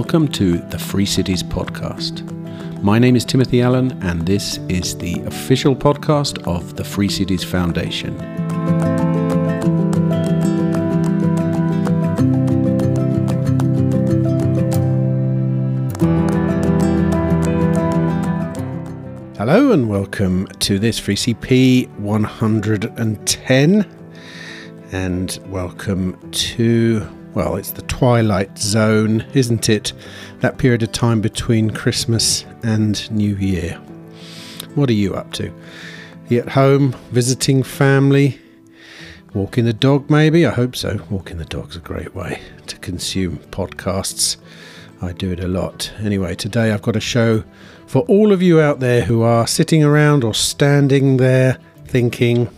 Welcome to the Free Cities Podcast. My name is Timothy Allen, and this is the official podcast of the Free Cities Foundation. Hello and welcome to this Free CP 110, and welcome to, well, it's the twilight zone, isn't it? That period of time between Christmas and New Year. What are you up to? Are you at home, visiting family, walking the dog maybe? I hope so. Walking the dog's a great way to consume podcasts. I do it a lot. Anyway, today I've got a show for all of you out there who are sitting around or standing there thinking,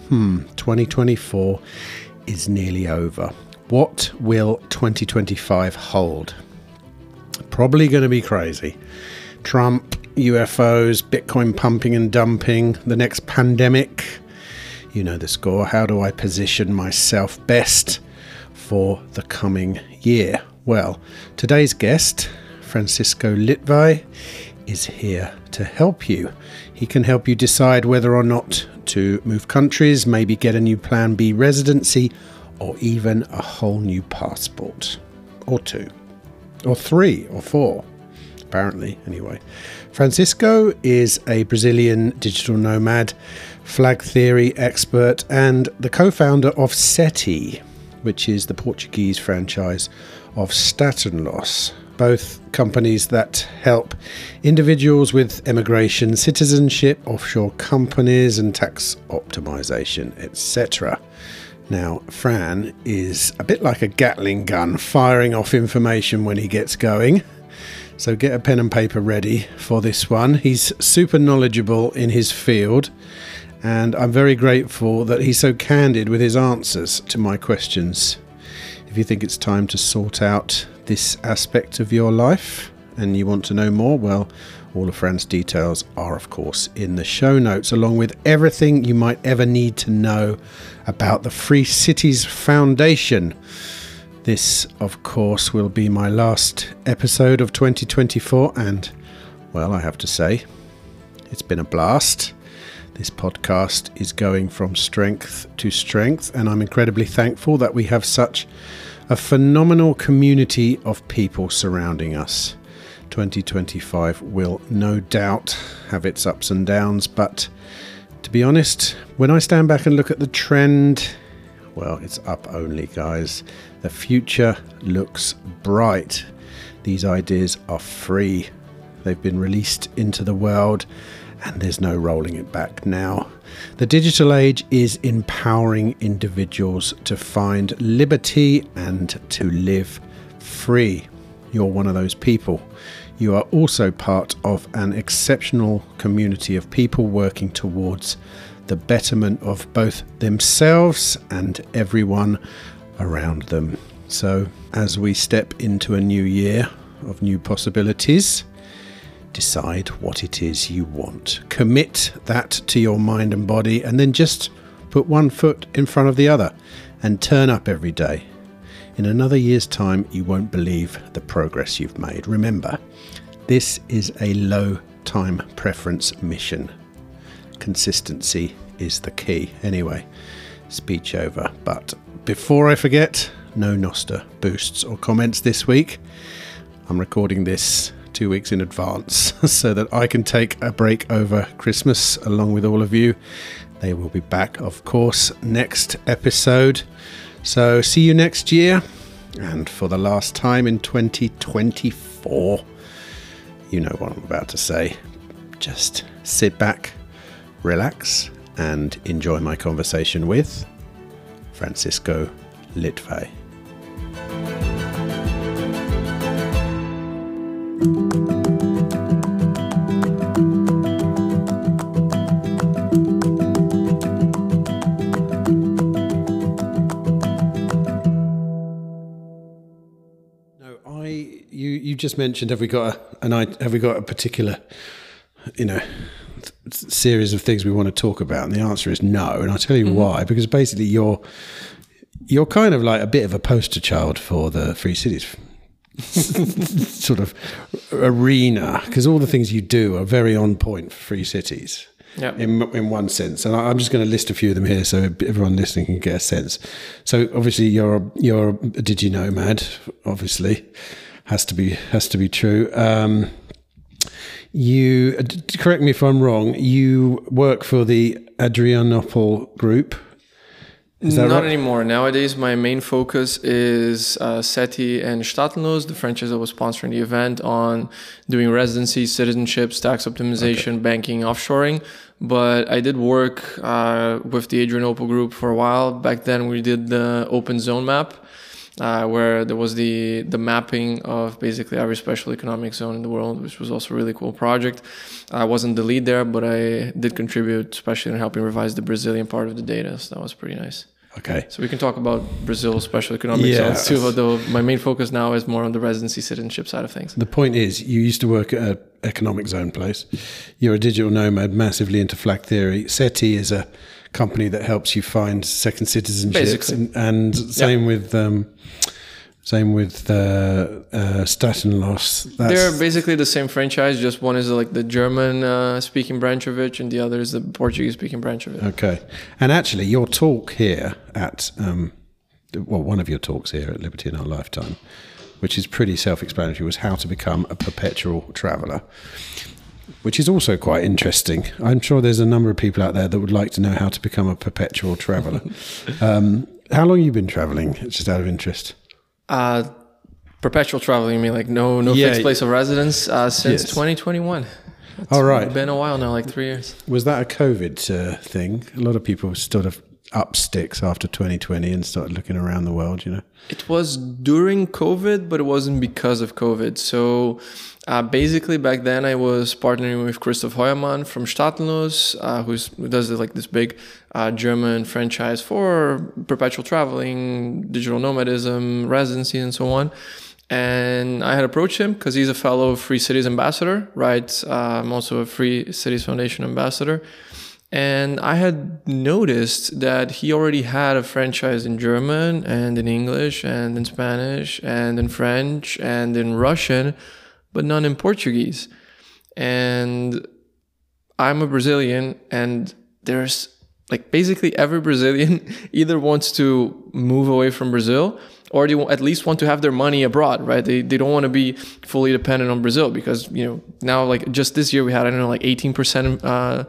2024 is nearly over. What will 2025 hold? Probably going to be crazy. Trump, UFOs, Bitcoin pumping and dumping, the next pandemic. You know the score. How do I position myself best for the coming year? Well, today's guest, Francisco Litvai, is here to help you. He can help you decide whether or not to move countries, maybe get a new Plan B residency, or even a whole new passport. Or two. Or three. Or four. Apparently, anyway. Francisco is a Brazilian digital nomad, flag theory expert, and the co-founder of SETI, which is the Portuguese franchise of Statelos. Both companies that help individuals with immigration, citizenship, offshore companies, and tax optimization, etc. Now, Fran is a bit like a Gatling gun, firing off information when he gets going. So get a pen and paper ready for this one. He's super knowledgeable in his field, and I'm very grateful that he's so candid with his answers to my questions. If you think it's time to sort out this aspect of your life and you want to know more, well, all of Fran's details are, of course, in the show notes, along with everything you might ever need to know about the Free Cities Foundation. This, of course, will be my last episode of 2024, and, well, I have to say, it's been a blast. This podcast is going from strength to strength, and I'm incredibly thankful that we have such a phenomenal community of people surrounding us. 2025 will no doubt have its ups and downs, but to be honest, when I stand back and look at the trend, well, it's up only, guys. The future looks bright. These ideas are free. They've been released into the world, and there's no rolling it back now. The digital age is empowering individuals to find liberty and to live free. You're one of those people. You are also part of an exceptional community of people working towards the betterment of both themselves and everyone around them. So, as we step into a new year of new possibilities, decide what it is you want. Commit that to your mind and body, and then just put one foot in front of the other and turn up every day. In another year's time, you won't believe the progress you've made. Remember, this is a low time preference mission. Consistency is the key. Anyway, speech over. But before I forget, no Noster boosts or comments this week. I'm recording this 2 weeks in advance so that I can take a break over Christmas along with all of you. They will be back, of course, next episode. So see you next year. And for the last time in 2024, you know what I'm about to say. Just sit back, relax, and enjoy my conversation with Francisco Litvai. You just mentioned, have we got a particular, series of things we want to talk about? And the answer is no. And I'll tell you why. Because basically you're kind of like a bit of a poster child for the Free Cities sort of arena, because all the things you do are very on point for Free Cities. Yeah. In one sense, and I'm just going to list a few of them here so everyone listening can get a sense. So obviously you're a digi-nomad. Obviously, has to be true. You correct me if I'm wrong. You work for the Adrianople Group. Is that Not right? anymore. Nowadays, my main focus is SETI and Stadtlos, the franchise that was sponsoring the event, on doing residency, citizenships, tax optimization, banking, offshoring. But I did work with the Adrianople Group for a while. Back then, we did the open zone map, where there was the mapping of basically every special economic zone in the world, which was also a really cool project. I wasn't the lead there, but I did contribute, especially in helping revise the Brazilian part of the data. So that was pretty nice. Okay. So we can talk about Brazil special economic zones too, although my main focus now is more on the residency citizenship side of things. The point is, you used to work at an economic zone place. You're a digital nomad, massively into flag theory. SETI is a company that helps you find second citizenships, and same with Stadtlos. They're basically the same franchise, just one is like the German speaking branch of it, and the other is the Portuguese speaking branch of it. Okay. And actually, your talk here at one of your talks here at Liberty in Our Lifetime, which is pretty self-explanatory, was how to become a perpetual traveller, which is also quite interesting. I'm sure there's a number of people out there that would like to know how to become a perpetual traveller. How long have you been travelling, just out of interest? Perpetual traveling, you mean like no fixed place of residence since 2021. All right. It's been a while now, like 3 years. Was that a COVID thing? A lot of people sort of up sticks after 2020 and started looking around the world, you know? It was during COVID, but it wasn't because of COVID. So basically back then I was partnering with Christoph Heuermann from Stadtlos, who does like this big German franchise for perpetual traveling, digital nomadism, residency, and so on. And I had approached him because he's a fellow Free Cities ambassador, right? I'm also a Free Cities Foundation ambassador. And I had noticed that he already had a franchise in German and in English and in Spanish and in French and in Russian, but none in Portuguese. And I'm a Brazilian, and there's like basically every Brazilian either wants to move away from Brazil or they at least want to have their money abroad, right? They don't want to be fully dependent on Brazil because, you know, now like just this year we had, I don't know, like 18%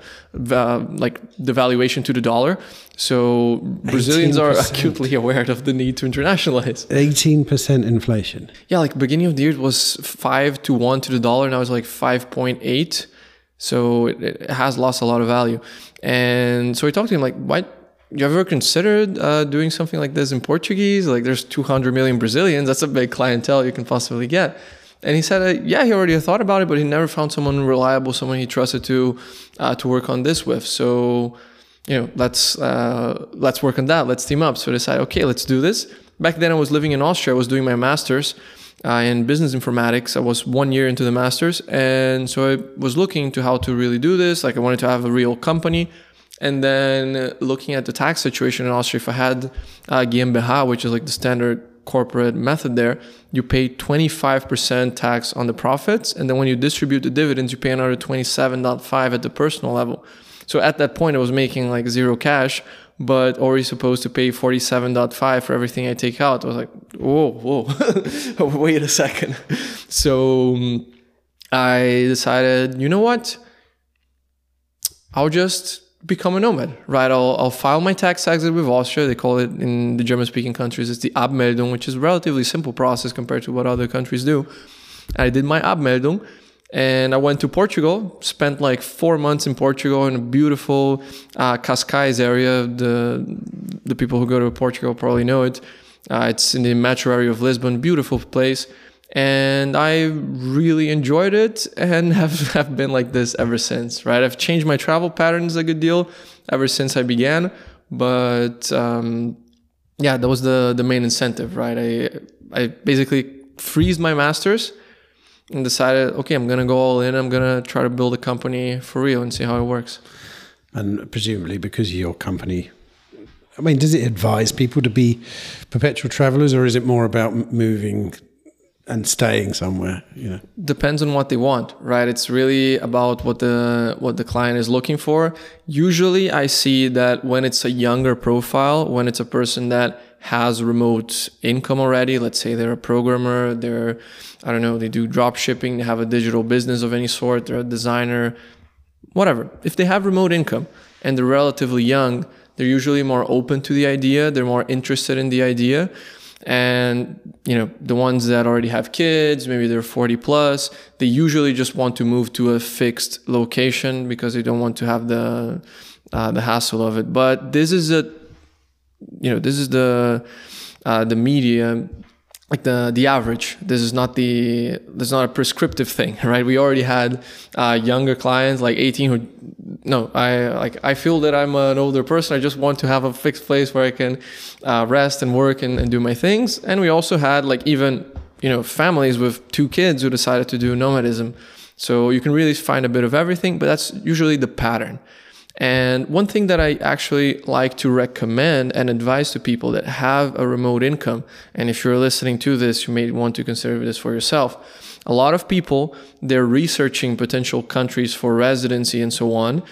like the valuation to the dollar. So Brazilians 18%. Are acutely aware of the need to internationalize. 18% inflation. Yeah, like beginning of the year it was 5 to 1 to the dollar. Now it's like 5.8. So it has lost a lot of value. And so we talked to him like, why? You ever considered doing something like this in Portuguese? Like there's 200 million Brazilians. That's a big clientele you can possibly get. And he said, he already thought about it, but he never found someone reliable, someone he trusted to work on this with. So, you know, let's work on that. Let's team up. So I decided, okay, let's do this. Back then I was living in Austria. I was doing my master's in business informatics. I was 1 year into the master's. And so I was looking into how to really do this. Like I wanted to have a real company. And then looking at the tax situation in Austria, if I had GmbH, which is like the standard corporate method there, you pay 25% tax on the profits. And then when you distribute the dividends, you pay another 27.5 at the personal level. So at that point, I was making like zero cash, but already supposed to pay 47.5 for everything I take out. I was like, whoa, wait a second. So I decided, you know what? I'll just become a nomad, right? I'll file my tax exit with Austria. They call it in the German-speaking countries, it's the Abmeldung, which is a relatively simple process compared to what other countries do. I did my Abmeldung, and I went to Portugal, spent like 4 months in Portugal in a beautiful Cascais area. The people who go to Portugal probably know it. It's in the metro area of Lisbon, beautiful place. And I really enjoyed it and have been like this ever since, right? I've changed my travel patterns a good deal ever since I began. But that was the main incentive, right? I basically freezed my master's and decided, okay, I'm going to go all in. I'm going to try to build a company for real and see how it works. And presumably because your company, I mean, does it advise people to be perpetual travelers, or is it more about moving and staying somewhere, Depends on what they want, right? It's really about what the client is looking for. Usually I see that when it's a younger profile, when it's a person that has remote income already, let's say they're a programmer, they do drop shipping, they have a digital business of any sort, they're a designer, whatever. If they have remote income and they're relatively young, they're usually more open to the idea, they're more interested in the idea. And, the ones that already have kids, maybe they're 40 plus, they usually just want to move to a fixed location because they don't want to have the hassle of it. But this is the medium, like the average. This is not a prescriptive thing, right? We already had younger clients like 18 I feel that I'm an older person. I just want to have a fixed place where I can rest and work and do my things. And we also had even families with 2 kids who decided to do nomadism. So you can really find a bit of everything, but that's usually the pattern. And one thing that I actually like to recommend and advise to people that have a remote income, and if you're listening to this, you may want to consider this for yourself. A lot of people, they're researching potential countries for residency and so on,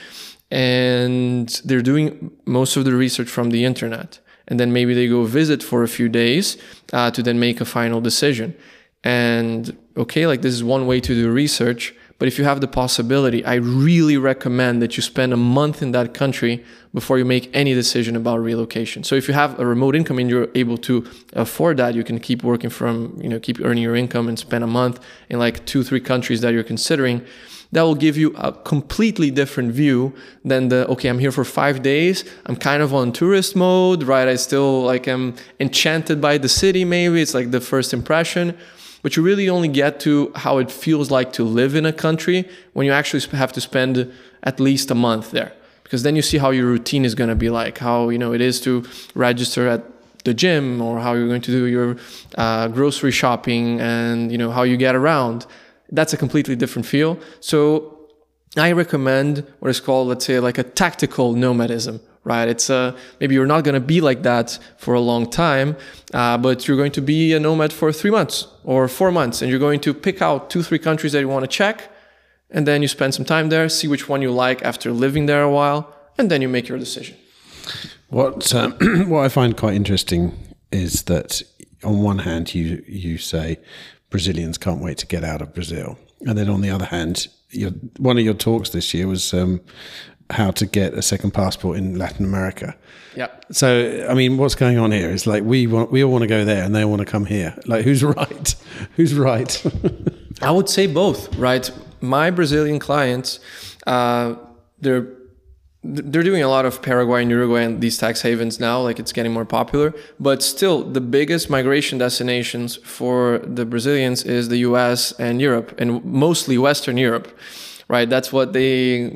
and they're doing most of the research from the internet. And then maybe they go visit for a few days to then make a final decision. And this is one way to do research. But if you have the possibility, I really recommend that you spend a month in that country before you make any decision about relocation. So if you have a remote income and you're able to afford that, you can keep working keep earning your income and spend a month in 2-3 countries that you're considering. That will give you a completely different view than I'm here for 5 days. I'm kind of on tourist mode, right? I still am enchanted by the city. Maybe it's the first impression. But you really only get to how it feels like to live in a country when you actually have to spend at least a month there. Because then you see how your routine is going to be like, how it is to register at the gym, or how you're going to do your grocery shopping, and how you get around. That's a completely different feel. So I recommend what is called, let's say, a tactical nomadism. Right? It's maybe you're not going to be like that for a long time, but you're going to be a nomad for 3 months or 4 months, and you're going to pick out 2-3 countries that you want to check, and then you spend some time there, see which one you like after living there a while, and then you make your decision. What I find quite interesting is that on one hand you say Brazilians can't wait to get out of Brazil, and then on the other hand, one of your talks this year was how to get a second passport in Latin America. Yeah. So, what's going on here? It's we all want to go there and they want to come here. Who's right? Who's right? I would say both, right? My Brazilian clients, they're doing a lot of Paraguay and Uruguay and these tax havens now, it's getting more popular. But still, the biggest migration destinations for the Brazilians is the US and Europe, and mostly Western Europe. Right, that's what they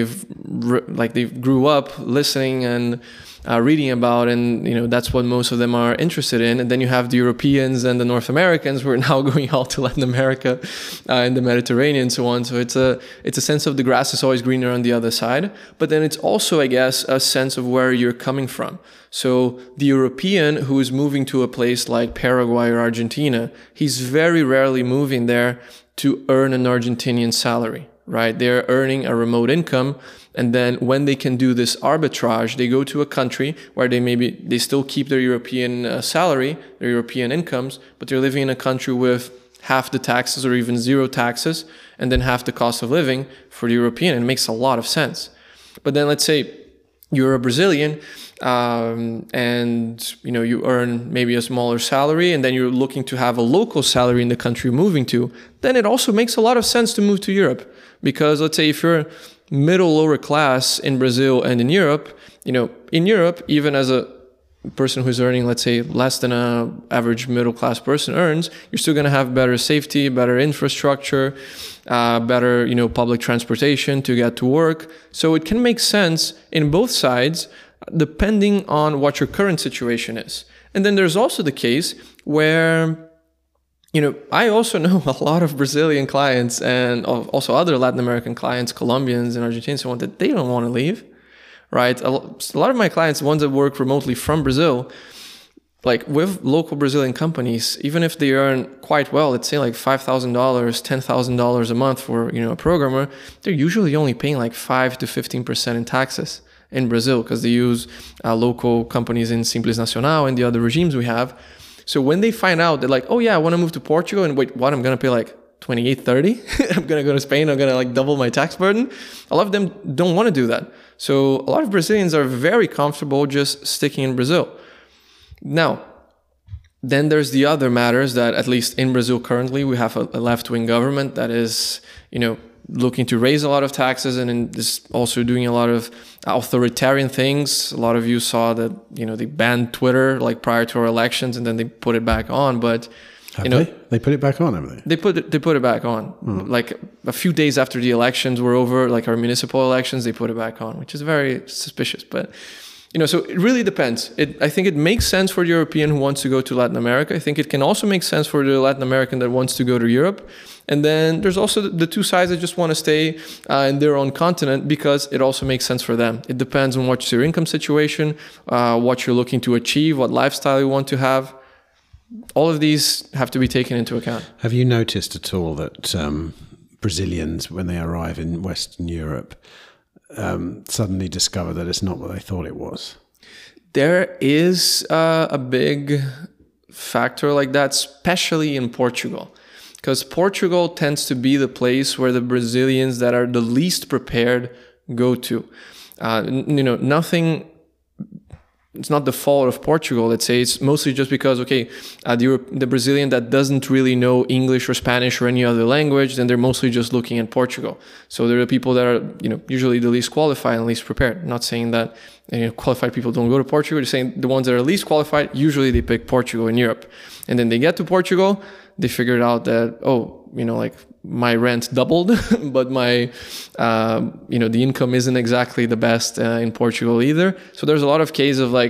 grew up listening and reading about, and that's what most of them are interested in. And then you have the Europeans and the North Americans who are now going all to Latin America and the Mediterranean and so on. So it's a sense of the grass is always greener on the other side. But then it's also, I guess, a sense of where you're coming from. So the European who is moving to a place like Paraguay or Argentina, he's very rarely moving there to earn an Argentinian salary. Right, they're earning a remote income, and then when they can do this arbitrage, they go to a country where they still keep their European salary, their European incomes, but they're living in a country with half the taxes or even zero taxes, and then half the cost of living for the European. And it makes a lot of sense. But then let's say you're a Brazilian, and you earn maybe a smaller salary, and then you're looking to have a local salary in the country you're moving to, then it also makes a lot of sense to move to Europe. Because let's say if you're middle lower class in Brazil and in Europe, in Europe, even as a person who's earning, let's say, less than an average middle class person earns, you're still going to have better safety, better infrastructure, better, public transportation to get to work. So it can make sense in both sides, depending on what your current situation is. And then there's also the case where, I also know a lot of Brazilian clients and also other Latin American clients, Colombians and Argentinians, so on, that they don't want to leave, right? A lot of my clients, the ones that work remotely from Brazil, like with local Brazilian companies, even if they earn quite well, let's say like $5,000, $10,000 a month for a programmer, they're usually only paying like 5 to 15% in taxes in Brazil because they use local companies in Simples Nacional and the other regimes we have. So when they find out, they're like, oh yeah, I want to move to Portugal, and wait, what? I'm gonna pay like 28, 30? I'm gonna go to Spain. I'm gonna like double my tax burden. A lot of them don't want to do that. So a lot of Brazilians are very comfortable just sticking in Brazil. Now, then there's the other matters that, at least in Brazil currently, we have a left-wing government that is, looking to raise a lot of taxes and is also doing a lot of authoritarian things. A lot of you saw that, they banned Twitter like prior to our elections and then they put it back on. But they put it back on, haven't they? They put it back on. Like a few days after the elections were over, like our municipal elections, they put it back on, which is very suspicious. But so it really depends. I think it makes sense for the European who wants to go to Latin America. I think it can also make sense for the Latin American that wants to go to Europe. And then there's also the two sides that just want to stay in their own continent because it also makes sense for them. It depends on what's your income situation, what you're looking to achieve, what lifestyle you want to have. All of these have to be taken into account. Have you noticed at all that Brazilians, when they arrive in Western Europe, suddenly discover that it's not what they thought it was? There is a big factor like that, especially in Portugal, because Portugal tends to be the place where the Brazilians that are the least prepared go to. Nothing. It's not the fault of Portugal, let's say. It's mostly just because, the Brazilian that doesn't really know English or Spanish or any other language, then they're mostly just looking at Portugal. So they're the people that are, usually the least qualified and least prepared. I'm not saying that qualified people don't go to Portugal. They're saying the ones that are least qualified, usually they pick Portugal in Europe. And then they get to Portugal, they figured out that, my rent doubled, but my, the income isn't exactly the best in Portugal either. So there's a lot of cases of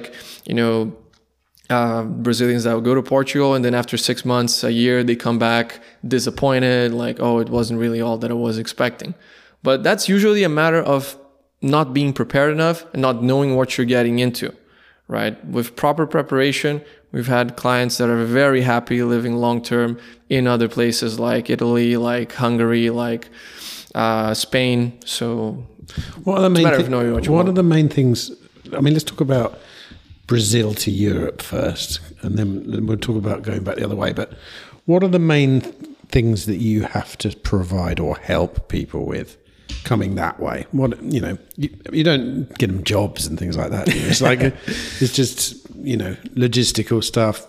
Brazilians that will go to Portugal and then after 6 months, a year, they come back disappointed, like, it wasn't really all that I was expecting. But that's usually a matter of not being prepared enough and not knowing what you're getting into, right? With proper preparation, we've had clients that are very happy living long-term in other places like Italy, like Hungary, like Spain. So what are the main things? I mean, let's talk about Brazil to Europe first, and then we'll talk about going back the other way. But what are the main things that you have to provide or help people with coming that way? You don't get them jobs and things like that. It's like it's just logistical stuff,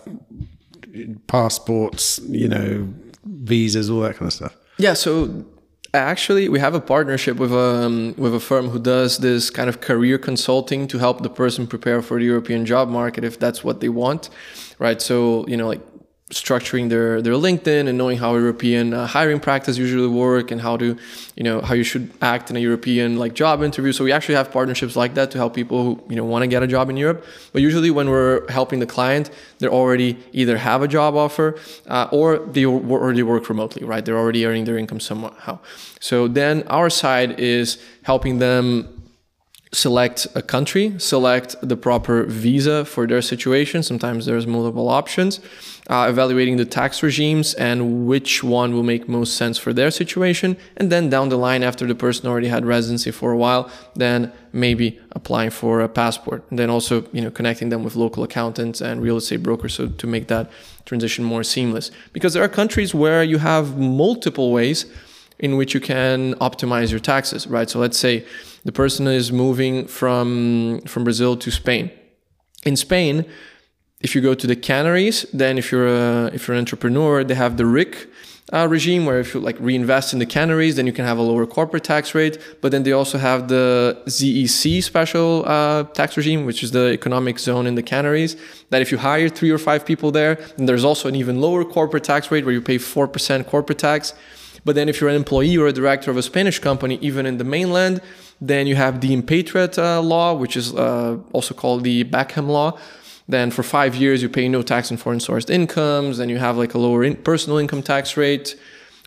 passports, visas, all that kind of stuff. Yeah. So actually, we have a partnership with a firm who does this kind of career consulting to help the person prepare for the European job market if that's what they want, right? So structuring their LinkedIn and knowing how European hiring practice usually work and how you should act in a European job interview. So we actually have partnerships like that to help people who want to get a job in Europe. But usually when we're helping the client, they already either have a job offer or they already work remotely, right? They're already earning their income somehow. So then our side is helping them select a country, select the proper visa for their situation. Sometimes there's multiple options. Evaluating the tax regimes and which one will make most sense for their situation. And then down the line, after the person already had residency for a while, then maybe applying for a passport. And then also, connecting them with local accountants and real estate brokers so to make that transition more seamless. Because there are countries where you have multiple ways in which you can optimize your taxes, right? So let's say the person is moving from Brazil to Spain. In Spain, if you go to the Canaries, then if you're an entrepreneur, they have the RIC regime where if you reinvest in the Canaries, then you can have a lower corporate tax rate. But then they also have the ZEC special tax regime, which is the economic zone in the Canaries, that if you hire 3 or 5 people there, then there's also an even lower corporate tax rate where you pay 4% corporate tax. But then if you're an employee or a director of a Spanish company, even in the mainland, then you have the Impatriot law, which is also called the Beckham law. Then for 5 years, you pay no tax on foreign sourced incomes, and you have a lower personal income tax rate.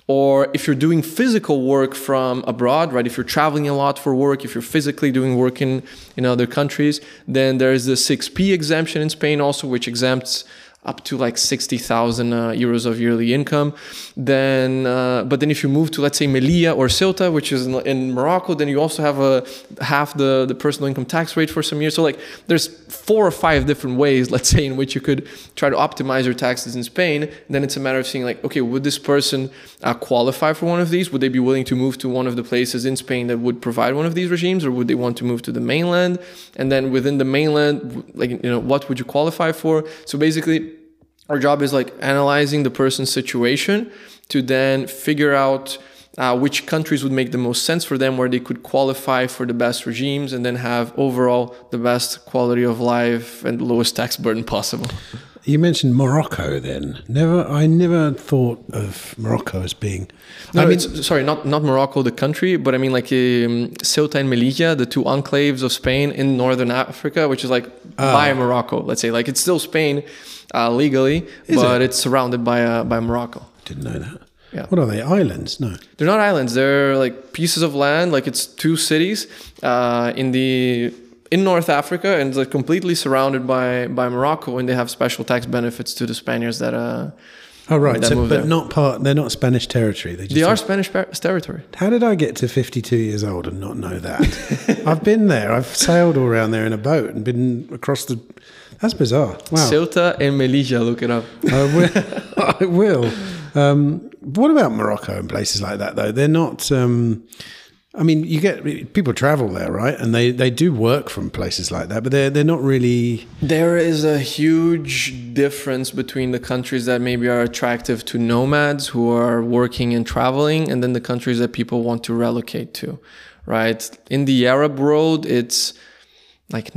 Or if you're doing physical work from abroad, right? If you're traveling a lot for work, if you're physically doing work in other countries, then there's the 6P exemption in Spain also, which exempts up to like 60,000 euros of yearly income. Then, but then if you move to, let's say, Melilla or Ceuta, which is in Morocco, then you also have half the personal income tax rate for some years. So like there's 4 or 5 different ways, let's say, in which you could try to optimize your taxes in Spain. Then it's a matter of seeing like, okay, would this person qualify for one of these? Would they be willing to move to one of the places in Spain that would provide one of these regimes, or would they want to move to the mainland? And then within the mainland, like, what would you qualify for? So basically, our job is like analyzing the person's situation to then figure out which countries would make the most sense for them, where they could qualify for the best regimes and then have overall the best quality of life and lowest tax burden possible. You mentioned Morocco then. I never thought of Morocco as being... Sorry, not Morocco, the country, but I mean like Ceuta and Melilla, the 2 enclaves of Spain in northern Africa, which is like by Morocco, let's say. Like it's still Spain legally, but it's surrounded by Morocco. Didn't know that. Yeah. What are they? Islands? No. They're not islands. They're like pieces of land. Like it's 2 cities in North Africa, and they're completely surrounded by Morocco, and they have special tax benefits to the Spaniards that Oh right, that move but there. they're not Spanish territory. They are Spanish territory. How did I get to 52 years old and not know that? I've been there. I've sailed all around there in a boat and been across the... That's bizarre. Wow. Ceuta and Melilla, look it up. I will. What about Morocco and places like that, though? They're not... I mean, you get people travel there, right? And they do work from places like that, but they're not really... There is a huge difference between the countries that maybe are attractive to nomads who are working and traveling, and then the countries that people want to relocate to, right? In the Arab world, it's like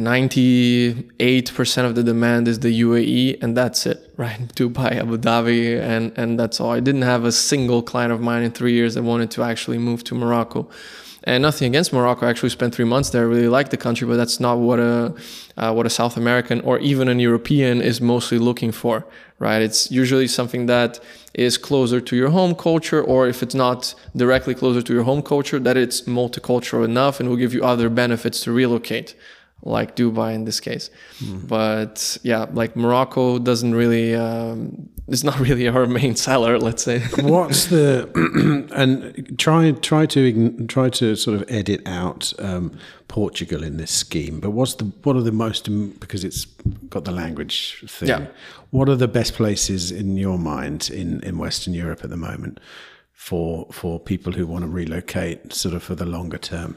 98% of the demand is the UAE, and that's it, right? Dubai, Abu Dhabi, and that's all. I didn't have a single client of mine in 3 years that wanted to actually move to Morocco. And nothing against Morocco. I actually spent 3 months there. I really like the country, but that's not what a South American or even an European is mostly looking for, right? It's usually something that is closer to your home culture, or if it's not directly closer to your home culture, that it's multicultural enough and will give you other benefits to relocate, like Dubai in this case. But yeah, like Morocco doesn't really, it's not really our main seller, let's say. What's the, and try to sort of edit out Portugal in this scheme, but what are the most, because it's got the language thing, what are the best places in your mind in Western Europe at the moment for people who want to relocate sort of for the longer term?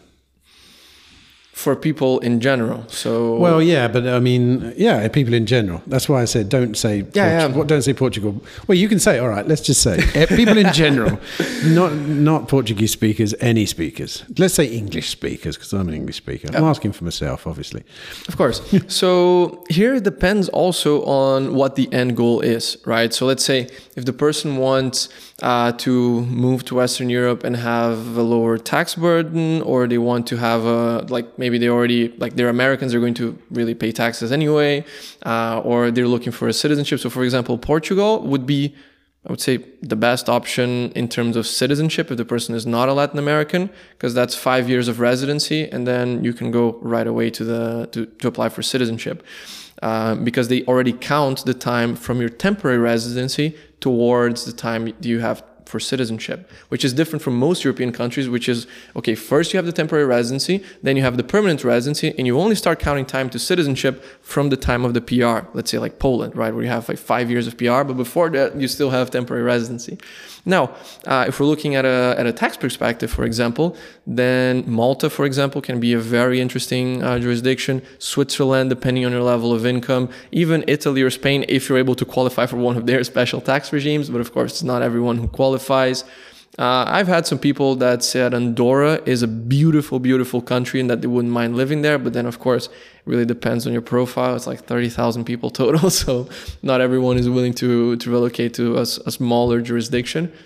For people in general, so... Well, yeah, but I mean, yeah, people in general. That's why I said don't say don't say Portugal. Well, you can say, all right, let's just say people in general, not Portuguese speakers, any speakers. Let's say English speakers, because I'm an English speaker. I'm asking for myself, obviously. Of course. So here it depends also on what the end goal is, right? So let's say if the person wants to move to Western Europe and have a lower tax burden, or they want to have maybe they already, like they're Americans, they're going to really pay taxes anyway, or they're looking for a citizenship. So for example, Portugal would be, I would say, the best option in terms of citizenship if the person is not a Latin American, because that's 5 years of residency, and then you can go right away to apply for citizenship, because they already count the time from your temporary residency towards the time you have for citizenship, which is different from most European countries, which is, okay, first you have the temporary residency, then you have the permanent residency, and you only start counting time to citizenship from the time of the PR, let's say like Poland, right, where you have like 5 years of PR, but before that you still have temporary residency. Now, if we're looking at a tax perspective, for example, then Malta, for example, can be a very interesting jurisdiction. Switzerland, depending on your level of income, even Italy or Spain, if you're able to qualify for one of their special tax regimes, but of course, it's not everyone who qualifies. I've had some people that said Andorra is a beautiful, beautiful country and that they wouldn't mind living there. But then, of course, it really depends on your profile. It's like 30,000 people total. So not everyone is willing to relocate to a smaller jurisdiction.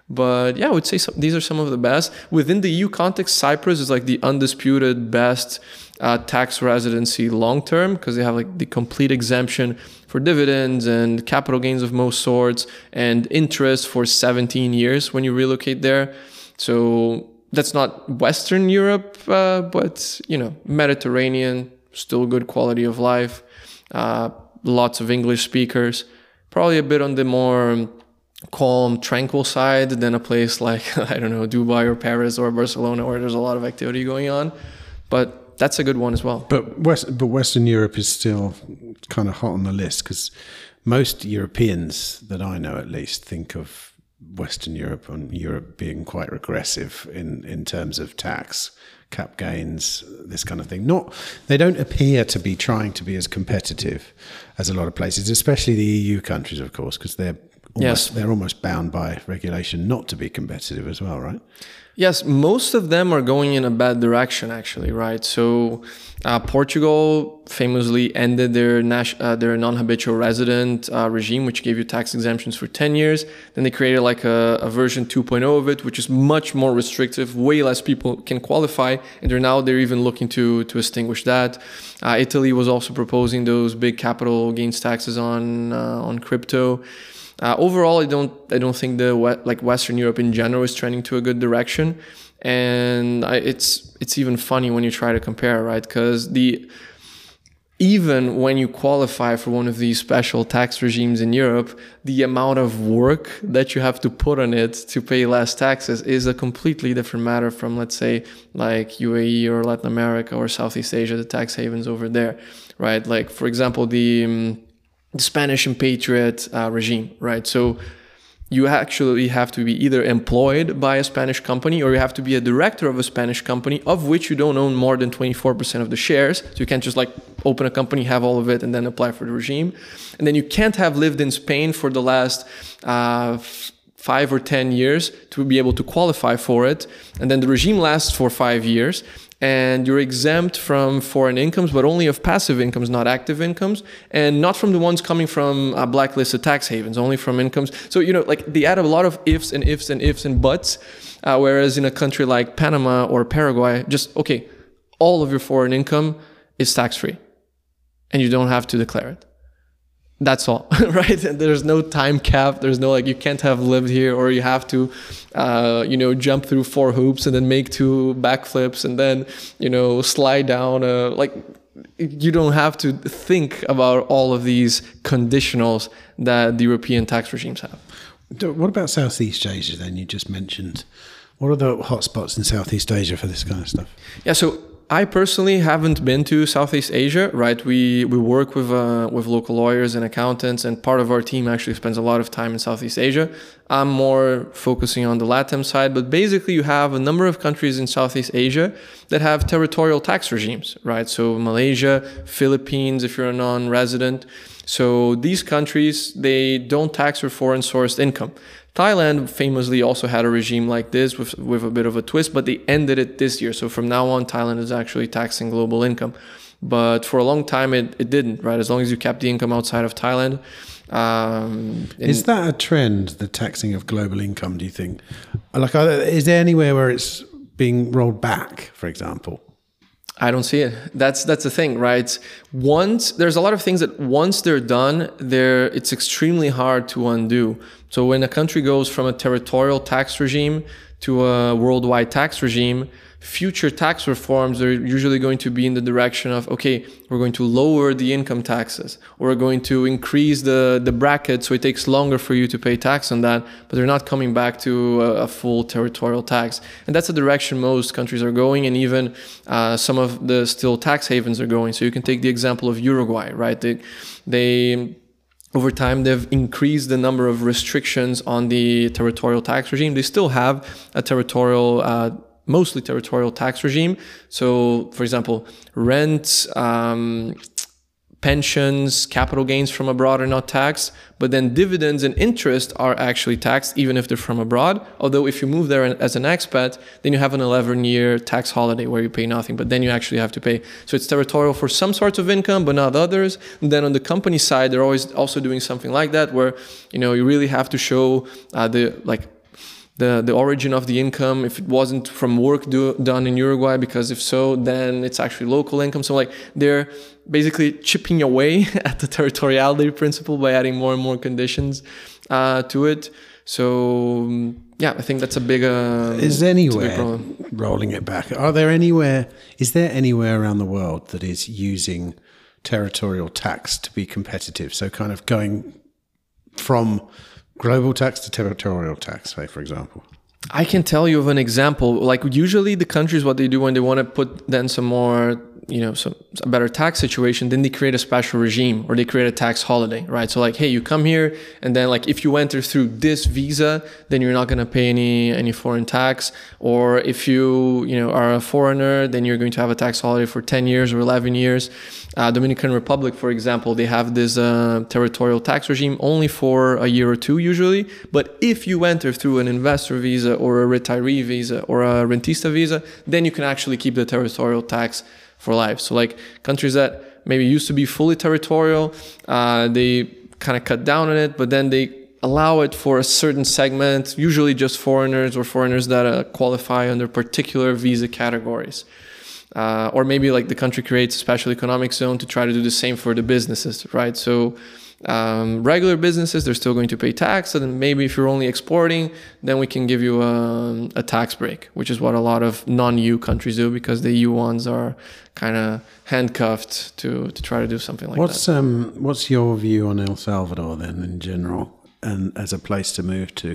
But yeah, I would say these are some of the best. Within the EU context, Cyprus is like the undisputed best tax residency long term, because they have like the complete exemption for dividends and capital gains of most sorts and interest for 17 years when you relocate there. So that's not Western Europe, but Mediterranean, still good quality of life. Lots of English speakers, probably a bit on the more calm, tranquil side than a place like, I don't know, Dubai or Paris or Barcelona, where there's a lot of activity going on. But that's a good one as well. But Western Europe is still kind of hot on the list, because most Europeans that I know, at least, think of Western Europe and Europe being quite regressive in terms of tax, cap gains, this kind of thing. They don't appear to be trying to be as competitive as a lot of places, especially the EU countries, of course, because they're almost bound by regulation not to be competitive as well, right? Yes, most of them are going in a bad direction, actually, right? So Portugal famously ended their non-habitual resident regime, which gave you tax exemptions for 10 years. Then they created like a version 2.0 of it, which is much more restrictive. Way less people can qualify. And they're even looking to extinguish that. Italy was also proposing those big capital gains taxes on crypto. Overall, I don't think Western Europe in general is trending to a good direction, and it's even funny when you try to compare, right? Because even when you qualify for one of these special tax regimes in Europe, the amount of work that you have to put on it to pay less taxes is a completely different matter from, let's say, like UAE or Latin America or Southeast Asia, the tax havens over there, right? Like, for example, the Spanish Patriot regime, right? So you actually have to be either employed by a Spanish company, or you have to be a director of a Spanish company of which you don't own more than 24% of the shares. So you can't just like open a company, have all of it, and then apply for the regime. And then you can't have lived in Spain for the last 5 or 10 years to be able to qualify for it. And then the regime lasts for 5 years. And you're exempt from foreign incomes, but only of passive incomes, not active incomes, and not from the ones coming from blacklisted tax havens, only from incomes. So, they add a lot of ifs and ifs and ifs and buts, whereas in a country like Panama or Paraguay, all of your foreign income is tax-free, and you don't have to declare it. That's all, right? There's no time cap. There's no you can't have lived here, or you have to, jump through 4 hoops and then make 2 backflips and then, slide down. You don't have to think about all of these conditionals that the European tax regimes have. What about Southeast Asia then? You just mentioned. What are the hotspots in Southeast Asia for this kind of stuff? Yeah, so I personally haven't been to Southeast Asia, right? We work with local lawyers and accountants, and part of our team actually spends a lot of time in Southeast Asia. I'm more focusing on the LATAM side, but basically you have a number of countries in Southeast Asia that have territorial tax regimes, right? So Malaysia, Philippines, if you're a non-resident. So these countries, they don't tax for foreign sourced income. Thailand famously also had a regime like this with a bit of a twist, but they ended it this year. So from now on, Thailand is actually taxing global income. But for a long time, it didn't, right? As long as you kept the income outside of Thailand. Is that a trend, the taxing of global income, do you think? Is there anywhere where it's being rolled back, for example? I don't see it. That's the thing, right? There's a lot of things that once they're done, it's extremely hard to undo. So when a country goes from a territorial tax regime to a worldwide tax regime, future tax reforms are usually going to be in the direction of, we're going to lower the income taxes, or we're going to increase the bracket so it takes longer for you to pay tax on that, but they're not coming back to a full territorial tax. And that's the direction most countries are going, and even some of the still tax havens are going. So you can take the example of Uruguay, right? They over time, they've increased the number of restrictions on the territorial tax regime. They still have a mostly territorial tax regime. So, for example, rent, pensions, capital gains from abroad are not taxed, but then dividends and interest are actually taxed even if they're from abroad. Although if you move there as an expat, then you have an 11-year tax holiday where you pay nothing, but then you actually have to pay. So it's territorial for some sorts of income, but not others. And then on the company side, they're always also doing something like that, where you really have to show the origin of the income, if it wasn't from work done in Uruguay, because if so, then it's actually local income. So like they're basically chipping away at the territoriality principle by adding more and more conditions to it. So yeah, I think that's a big is anywhere, rolling it back, is there anywhere around the world that is using territorial tax to be competitive? So kind of going from global tax to territorial tax, say, for example. I can tell you of an example. Like usually the countries, what they do when they want to put then some more, a better tax situation, then they create a special regime or they create a tax holiday, right? So like, hey, you come here and then like if you enter through this visa, then you're not going to pay any foreign tax. Or if you are a foreigner, then you're going to have a tax holiday for 10 years or 11 years. Dominican Republic, for example, they have this territorial tax regime only for a year or two usually. But if you enter through an investor visa or a retiree visa or a rentista visa, then you can actually keep the territorial tax for life. So like countries that maybe used to be fully territorial, they kind of cut down on it, but then they allow it for a certain segment, usually just foreigners or foreigners that qualify under particular visa categories. Or maybe like the country creates a special economic zone to try to do the same for the businesses, right? So regular businesses, they're still going to pay tax. And then maybe if you're only exporting, then we can give you a tax break, which is what a lot of non-EU countries do, because the EU ones are kind of handcuffed to try to do something like that. What's your view on El Salvador then in general and as a place to move to?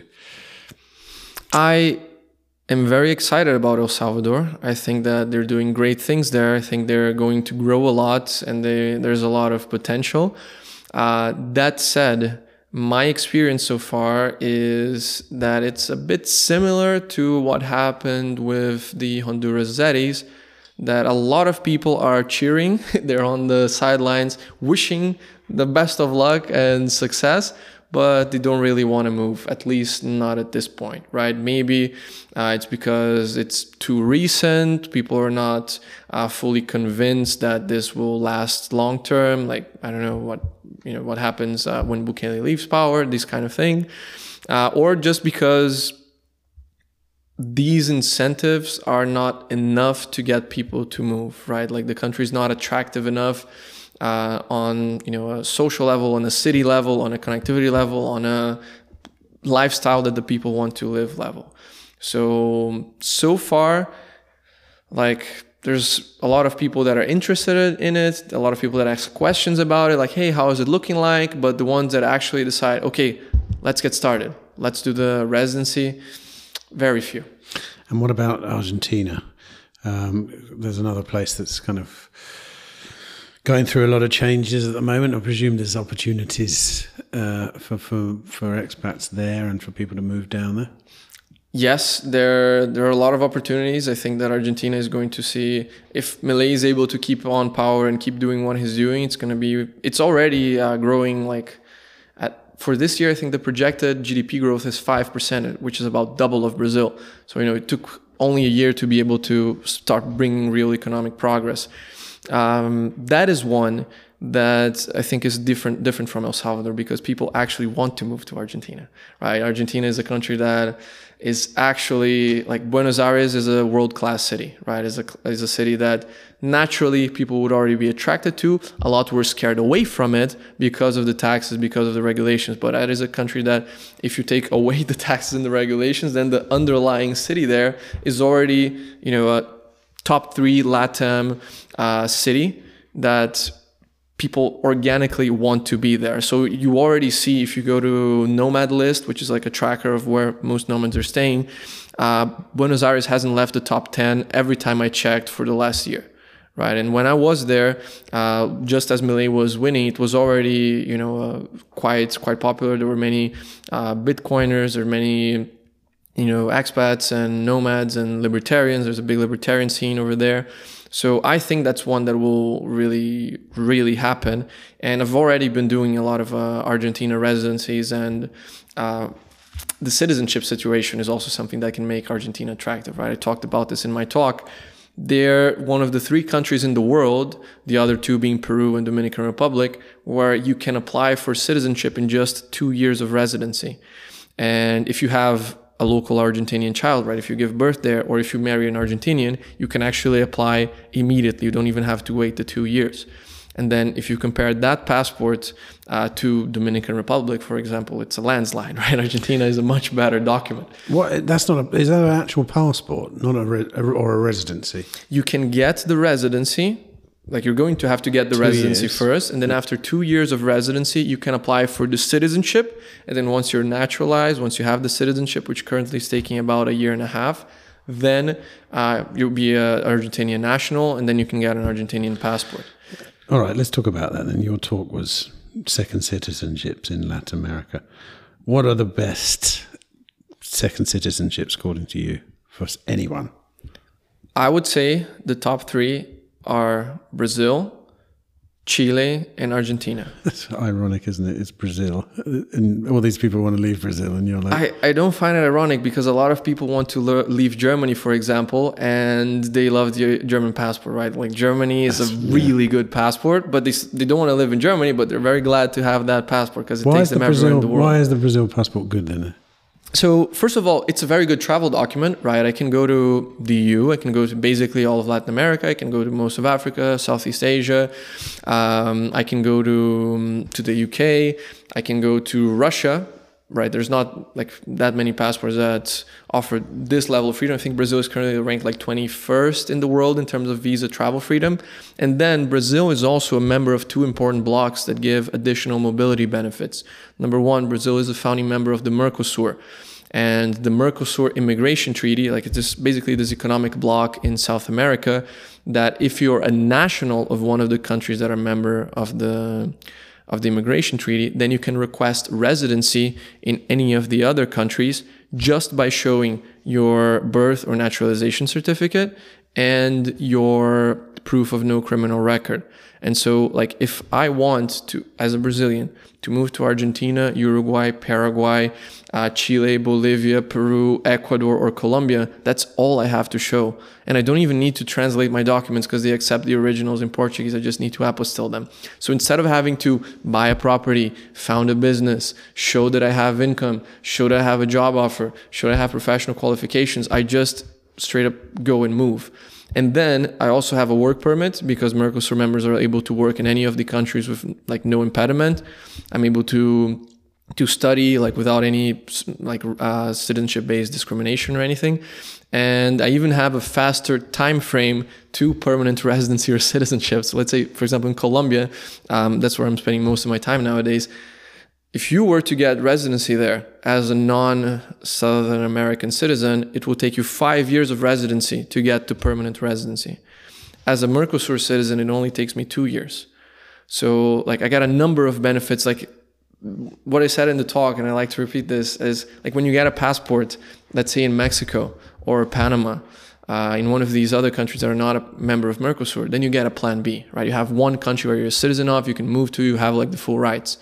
I am very excited about El Salvador. I think that they're doing great things there. I think they're going to grow a lot and there's a lot of potential. That said, my experience so far is that it's a bit similar to what happened with the Honduras Zetis, that a lot of people are cheering. They're on the sidelines wishing the best of luck and success, but they don't really want to move, at least not at this point, right? Maybe it's because it's too recent. People are not fully convinced that this will last long term. Like, I don't know what happens when Bukele leaves power, this kind of thing. Or just because these incentives are not enough to get people to move, right? Like the country is not attractive enough on a social level, on a city level, on a connectivity level, on a lifestyle that the people want to live level. So far, like there's a lot of people that are interested in it, a lot of people that ask questions about it, like, hey, how is it looking like? But the ones that actually decide, okay, let's get started, let's do the residency, very few. And what about Argentina? There's another place that's kind of going through a lot of changes at the moment. I presume there's opportunities for expats there and for people to move down there. Yes, there are a lot of opportunities. I think that Argentina is going to see, if Milei is able to keep on power and keep doing what he's doing, it's already growing. Like for this year, I think the projected GDP growth is 5%, which is about double of Brazil. So, it took only a year to be able to start bringing real economic progress. That is one that I think is different from El Salvador, because people actually want to move to Argentina, right? Argentina is a country that is actually, like, Buenos Aires is a world-class city, right? Is a city that naturally people would already be attracted to. A lot were scared away from it because of the taxes, because of the regulations. But that is a country that if you take away the taxes and the regulations, then the underlying city there is already, a top 3 LATAM city that people organically want to be there. So you already see, if you go to Nomad List, which is like a tracker of where most nomads are staying, Buenos Aires hasn't left the top 10 every time I checked for the last year, right? And when I was there, just as Milei was winning, it was already, quite popular. There were many Bitcoiners, there were many expats and nomads and libertarians. There's a big libertarian scene over there. So I think that's one that will really, really happen. And I've already been doing a lot of Argentina residencies, and the citizenship situation is also something that can make Argentina attractive, right? I talked about this in my talk. They're one of the 3 countries in the world, the other 2 being Peru and Dominican Republic, where you can apply for citizenship in just 2 years of residency. And if you have a local Argentinian child, right? If you give birth there, or if you marry an Argentinian, you can actually apply immediately. You don't even have to wait the 2 years. And then if you compare that passport to Dominican Republic, for example, it's a landslide, right? Argentina is a much better document. What? That's not a. Is that an actual passport, not or a residency? You can get the residency. Like, you're going to have to get the residency first, and then after 2 years of residency, you can apply for the citizenship. And then once you're naturalized, once you have the citizenship, which currently is taking about 1.5 years, then you'll be an Argentinian national, and then you can get an Argentinian passport. All right, let's talk about that then. Your talk was second citizenships in Latin America. What are the best second citizenships, according to you, for anyone? I would say the top 3 are Brazil, Chile, and Argentina. That's ironic, isn't it? It's Brazil. And all these people want to leave Brazil, and you're like... I don't find it ironic, because a lot of people want to leave Germany, for example, and they love the German passport, right? Like, Germany is a really good passport, but they don't want to live in Germany, but they're very glad to have that passport, because it takes them everywhere in the world. Why is the Brazil passport good then? So first of all, it's a very good travel document, right? I can go to the EU. I can go to basically all of Latin America. I can go to most of Africa, Southeast Asia. I can go to the UK. I can go to Russia, right? There's not like that many passports that offer this level of freedom. I think Brazil is currently ranked like 21st in the world in terms of visa travel freedom. And then Brazil is also a member of 2 important blocs that give additional mobility benefits. Number 1, Brazil is a founding member of the Mercosur. And the Mercosur immigration treaty, like, it's just basically this economic bloc in South America, that if you're a national of one of the countries that are member of the immigration treaty, then you can request residency in any of the other countries just by showing your birth or naturalization certificate and your proof of no criminal record. And so, like, if I want to, as a Brazilian, to move to Argentina, Uruguay, Paraguay, Chile, Bolivia, Peru, Ecuador, or Colombia, that's all I have to show. And I don't even need to translate my documents, because they accept the originals in Portuguese. I just need to apostille them. So instead of having to buy a property, found a business, show that I have income, show that I have a job offer, show that I have professional qualifications, I just straight up go and move. And then I also have a work permit, because Mercosur members are able to work in any of the countries with like no impediment. I'm able to study like without any like citizenship-based discrimination or anything. And I even have a faster time frame to permanent residency or citizenship. So let's say, for example, in Colombia, that's where I'm spending most of my time nowadays. If you were to get residency there as a non-Southern American citizen, it will take you 5 years of residency to get to permanent residency. As a Mercosur citizen, it only takes me 2 years. So like, I got a number of benefits. Like what I said in the talk, and I like to repeat this, is like when you get a passport, let's say in Mexico or Panama, in one of these other countries that are not a member of Mercosur, then you get a plan B, right? You have one country where you're a citizen of, you can move to, you have like the full rights.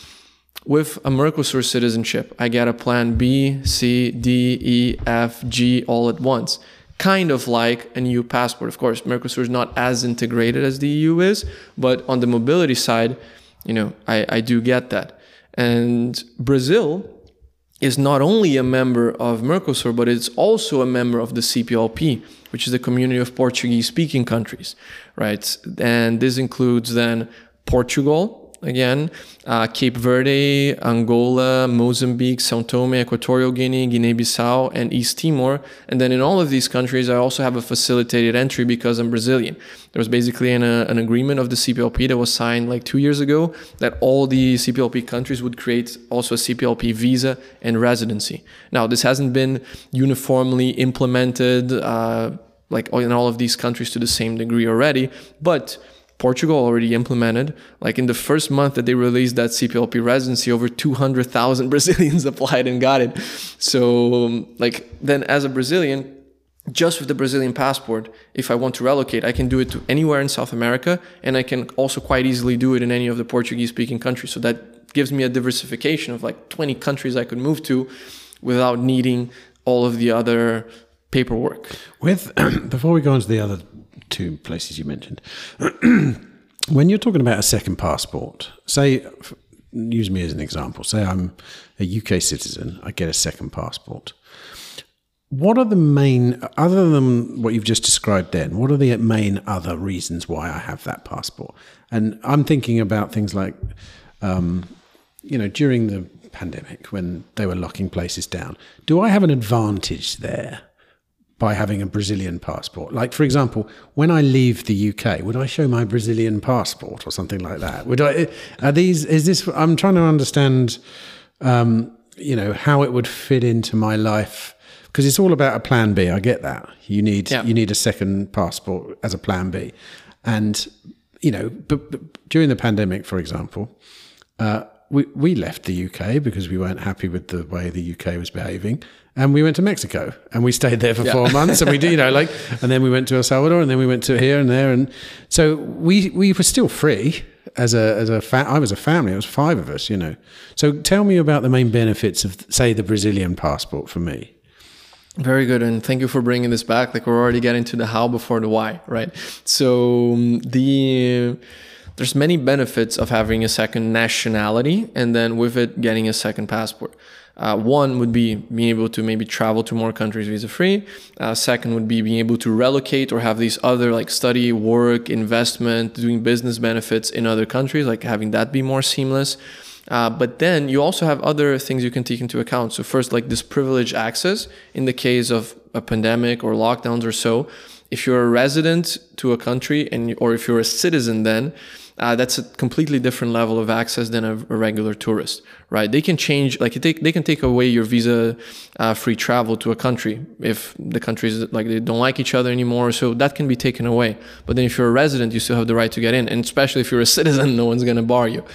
With a Mercosur citizenship, I get a plan B, C, D, E, F, G all at once. Kind of like an EU passport. Of course, Mercosur is not as integrated as the EU is, but on the mobility side, you know, I do get that. And Brazil is not only a member of Mercosur, but it's also a member of the CPLP, which is the community of Portuguese-speaking countries, right? And this includes then Portugal, again, Cape Verde, Angola, Mozambique, São Tomé, Equatorial Guinea, Guinea-Bissau, and East Timor. And then in all of these countries, I also have a facilitated entry because I'm Brazilian. There was basically an agreement of the CPLP that was signed like 2 years ago that all the CPLP countries would create also a CPLP visa and residency. Now, this hasn't been uniformly implemented like in all of these countries to the same degree already, but Portugal already implemented. Like in the first month that they released that CPLP residency, over 200,000 Brazilians applied and got it. So like then as a Brazilian, just with the Brazilian passport, if I want to relocate, I can do it to anywhere in South America, and I can also quite easily do it in any of the Portuguese-speaking countries. So that gives me a diversification of like 20 countries I could move to without needing all of the other paperwork. Before we go on to the other two places you mentioned, when you're talking about a second passport, say, use me as an example, say I'm a UK citizen, I get a second passport. What are the main, other than what you've just described then, what are the main other reasons why I have that passport? And I'm thinking about things like, during the pandemic when they were locking places down, do I have an advantage there by having a Brazilian passport? Like, for example, when I leave the UK, would I show my Brazilian passport or something like that? I'm trying to understand, how it would fit into my life. Because it's all about a plan B. I get that. You need a second passport as a plan B. And, but during the pandemic, for example, we left the UK because we weren't happy with the way the UK was behaving. And we went to Mexico and we stayed there for 4 months. And we did, and then we went to El Salvador and then we went to here and there. And so we were still free I was a family. It was 5 of us, So tell me about the main benefits of, say, the Brazilian passport for me. Very good, and thank you for bringing this back. Like, we're already getting to the how before the why, right? So there's many benefits of having a second nationality, and then with it getting a second passport. One would be being able to maybe travel to more countries visa-free. Second would be being able to relocate or have these other like study, work, investment, doing business benefits in other countries, like having that be more seamless. But then you also have other things you can take into account. So first, like this privileged access in the case of a pandemic or lockdowns or so. If you're a resident to a country or if you're a citizen, then that's a completely different level of access than a regular tourist, right? They can change, like they can take away your visa free travel to a country if the countries like they don't like each other anymore. So that can be taken away. But then if you're a resident, you still have the right to get in, and especially if you're a citizen, no one's going to bar you.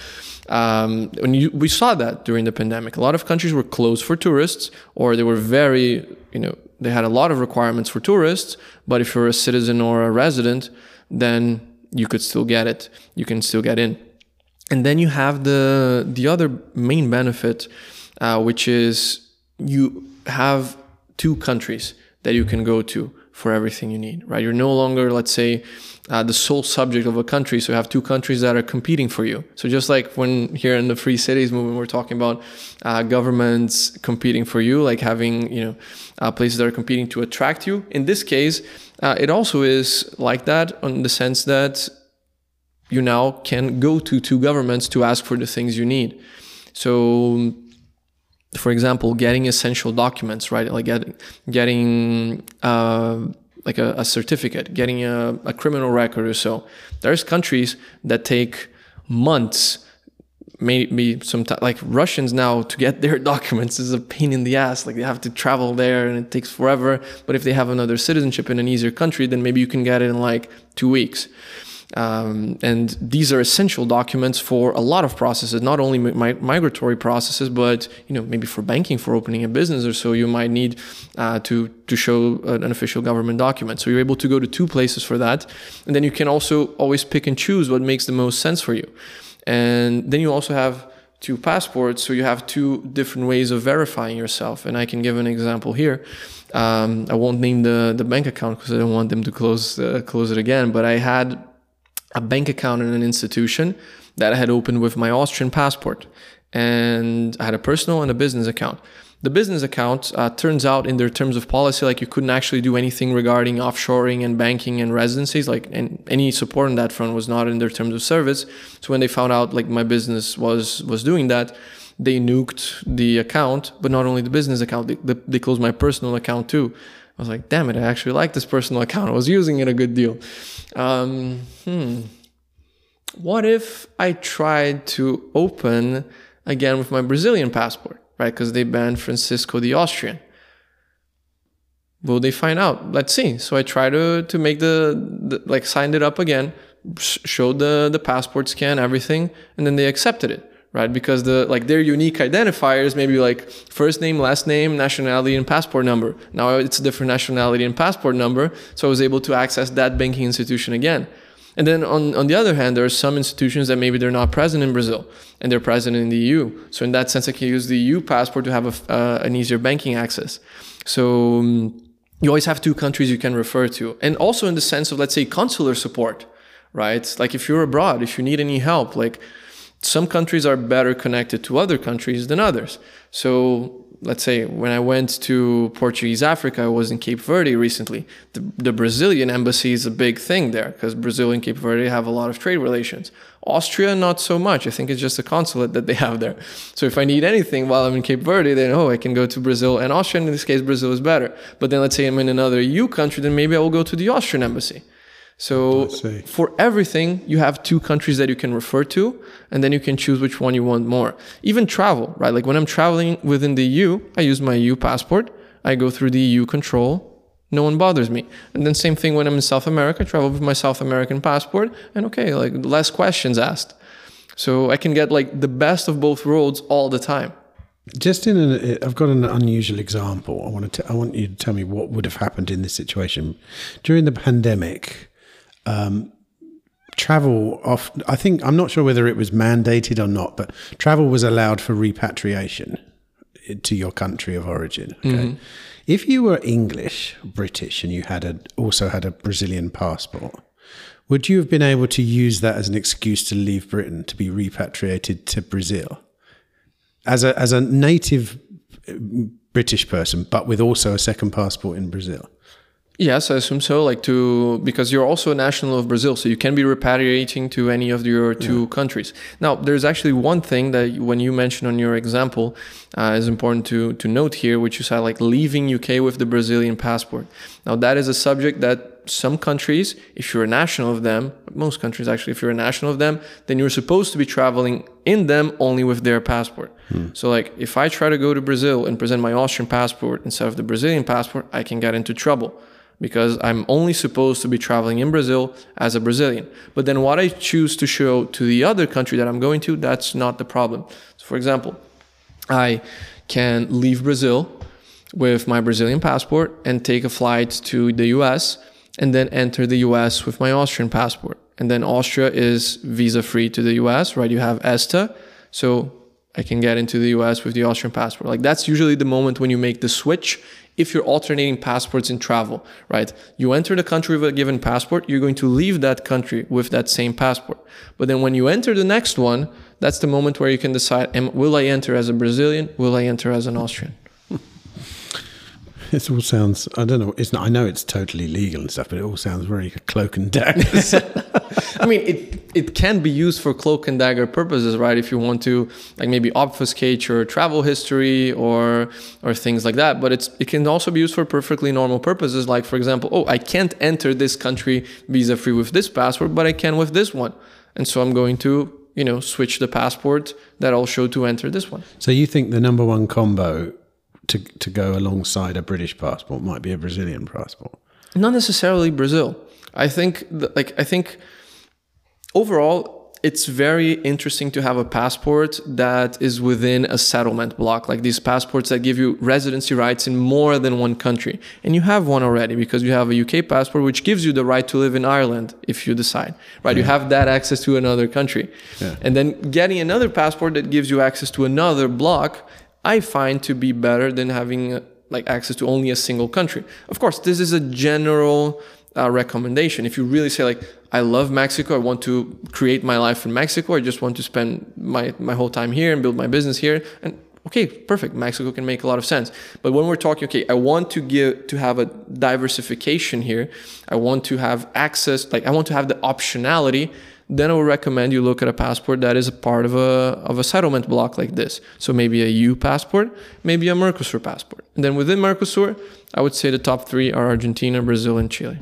We saw that during the pandemic. A lot of countries were closed for tourists, or they were very, they had a lot of requirements for tourists. But if you're a citizen or a resident, then you could still get it. You can still get in. And then you have the other main benefit, which is you have 2 countries that you can go to for everything you need, right? You're no longer, let's say, the sole subject of a country. So you have 2 countries that are competing for you. So just like when here in the Free Cities movement, we're talking about governments competing for you, like having, places that are competing to attract you. In this case, it also is like that in the sense that you now can go to 2 governments to ask for the things you need. So, for example, getting essential documents, right? Like getting like a certificate, getting a criminal record or so. There's countries that take months, maybe sometimes, like Russians now, to get their documents is a pain in the ass. Like they have to travel there and it takes forever. But if they have another citizenship in an easier country, then maybe you can get it in like 2 weeks. And these are essential documents for a lot of processes, not only migratory processes, but maybe for banking, for opening a business or so, you might need to show an official government document. So you're able to go to 2 places for that, and then you can also always pick and choose what makes the most sense for you. And then you also have 2 passports, so you have 2 different ways of verifying yourself. And I can give an example here. I won't name the bank account because I don't want them to close it again, but I had a bank account in an institution that I had opened with my Austrian passport, and I had a personal and a business account. The business account turns out in their terms of policy, like you couldn't actually do anything regarding offshoring and banking and residencies, and any support on that front was not in their terms of service. So when they found out like my business was doing that, they nuked the account, but not only the business account, they closed my personal account too. I was like, damn it, I actually like this personal account. I was using it a good deal. What if I tried to open again with my Brazilian passport, right? Because they banned Francisco the Austrian. Will they find out? Let's see. So I tried to make signed it up again, showed the passport scan, everything, and then they accepted it. Right, because their unique identifiers, maybe like first name, last name, nationality, and passport number. Now it's a different nationality and passport number, so I was able to access that banking institution again. And then on the other hand, there are some institutions that maybe they're not present in Brazil and they're present in the EU. So in that sense, I can use the EU passport to have an easier banking access. So you always have 2 countries you can refer to, and also in the sense of, let's say, consular support, right? Like if you're abroad, if you need any help, like. Some countries are better connected to other countries than others. So let's say when I went to Portuguese Africa, I was in Cape Verde recently. The Brazilian embassy is a big thing there because Brazil and Cape Verde have a lot of trade relations. Austria, not so much. I think it's just a consulate that they have there. So if I need anything while I'm in Cape Verde, then, I can go to Brazil and Austria. In this case, Brazil is better. But then let's say I'm in another EU country, then maybe I will go to the Austrian embassy. So for everything, you have two countries that you can refer to, and then you can choose which one you want more. Even travel, right? Like when I'm traveling within the EU, I use my EU passport. I go through the EU control. No one bothers me. And then same thing when I'm in South America, I travel with my South American passport, and less questions asked. So I can get like the best of both worlds all the time. I've got an unusual example. I want you to tell me what would have happened in this situation. During the pandemic, travel off, I'm not sure whether it was mandated or not, but travel was allowed for repatriation to your country of origin. Okay. Mm-hmm. If you were English, British, and you also had a Brazilian passport, would you have been able to use that as an excuse to leave Britain to be repatriated to Brazil? As a native British person, but with also a second passport in Brazil? Yes, I assume so. Because you're also a national of Brazil, so you can be repatriating to any of your two countries. Now, there's actually one thing that when you mentioned on your example is important to note here, which you said like leaving UK with the Brazilian passport. Now, that is a subject that some countries, if you're a national of them, most countries actually, if you're a national of them, then you're supposed to be traveling in them only with their passport. So like if I try to go to Brazil and present my Austrian passport instead of the Brazilian passport, I can get into trouble, because I'm only supposed to be traveling in Brazil as a Brazilian. But then what I choose to show to the other country that I'm going to, that's not the problem. So for example, I can leave Brazil with my Brazilian passport and take a flight to the US and then enter the US with my Austrian passport. And then Austria is visa-free to the US, right? You have ESTA, so I can get into the US with the Austrian passport. Like that's usually the moment when you make the switch if you're alternating passports in travel, right? You enter the country with a given passport, you're going to leave that country with that same passport. But then when you enter the next one, that's the moment where you can decide, will I enter as a Brazilian? Will I enter as an Austrian? It all sounds, I don't know, I know it's totally legal and stuff, but it all sounds very cloak and dagger. I mean, it can be used for cloak and dagger purposes, right? If you want to like maybe obfuscate your travel history or things like that. But it can also be used for perfectly normal purposes. Like, for example, I can't enter this country visa-free with this passport, but I can with this one. And so I'm going to, switch the passport that I'll show to enter this one. So you think the number one combo to go alongside a British passport might be a Brazilian passport? Not necessarily Brazil. I think overall, it's very interesting to have a passport that is within a settlement block, like these passports that give you residency rights in more than one country. And you have one already because you have a UK passport, which gives you the right to live in Ireland if you decide, right? Yeah. You have that access to another country. Yeah. And then getting another passport that gives you access to another block, I find to be better than having access to only a single country. Of course, this is a general recommendation. If you really say I love Mexico, I want to create my life in Mexico, I just want to spend my whole time here and build my business here, and okay, perfect. Mexico can make a lot of sense. But when we're talking, I want to have a diversification here. I want to have access, I want to have the optionality. Then I would recommend you look at a passport that is a part of a settlement block like this. So maybe a EU passport, maybe a Mercosur passport. And then within Mercosur, I would say the top three are Argentina, Brazil, and Chile.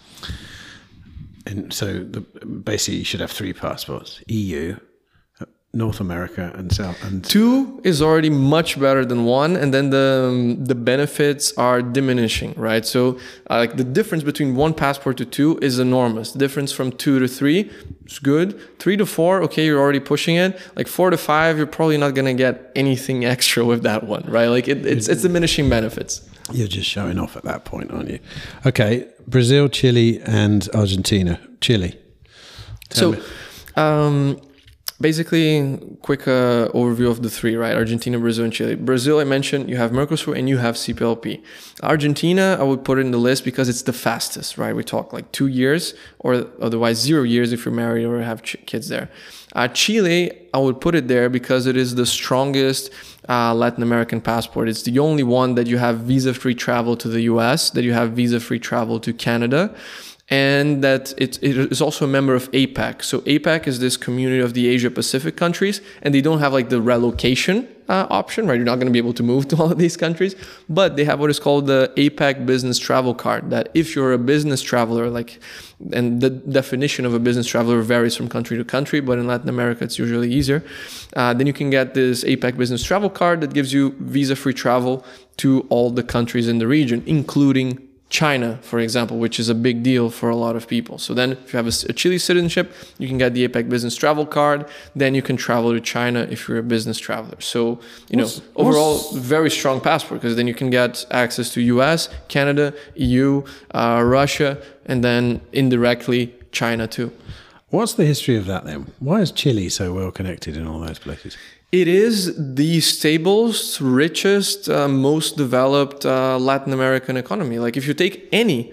And so basically you should have three passports: EU, North America, and South. And two is already much better than one, and then the benefits are diminishing, right? So the difference between one passport to two is enormous. The difference from 2 to 3 is good. 3 to 4, okay, you're already pushing it. 4 to 5, you're probably not gonna get anything extra with that one, right? It's diminishing benefits. You're just showing off at that point, aren't you? Okay, Brazil, Chile, and Argentina. Chile. Basically, quick overview of the three, right? Argentina, Brazil, and Chile. Brazil, I mentioned, you have Mercosur and you have CPLP. Argentina, I would put it in the list because it's the fastest, right? We talk like 2 years, or otherwise 0 years if you're married or have kids there. Chile, I would put it there because it is the strongest Latin American passport. It's the only one that you have visa-free travel to the US, that you have visa-free travel to Canada, and that it is also a member of APEC. So APEC is this community of the Asia Pacific countries, and they don't have like the relocation option, right? You're not going to be able to move to all of these countries, but they have what is called the APEC business travel card, that if you're a business traveler, and the definition of a business traveler varies from country to country, but in Latin America, it's usually easier. Then you can get this APEC business travel card that gives you visa-free travel to all the countries in the region, including China, for example, which is a big deal for a lot of people. So then if you have a Chile citizenship, you can get the APEC business travel card. Then you can travel to China if you're a business traveler. So, overall, very strong passport, because then you can get access to US, Canada, EU, Russia, and then indirectly China too. What's the history of that then? Why is Chile so well connected in all those places? It is the stablest, richest, most developed Latin American economy. Like if you take any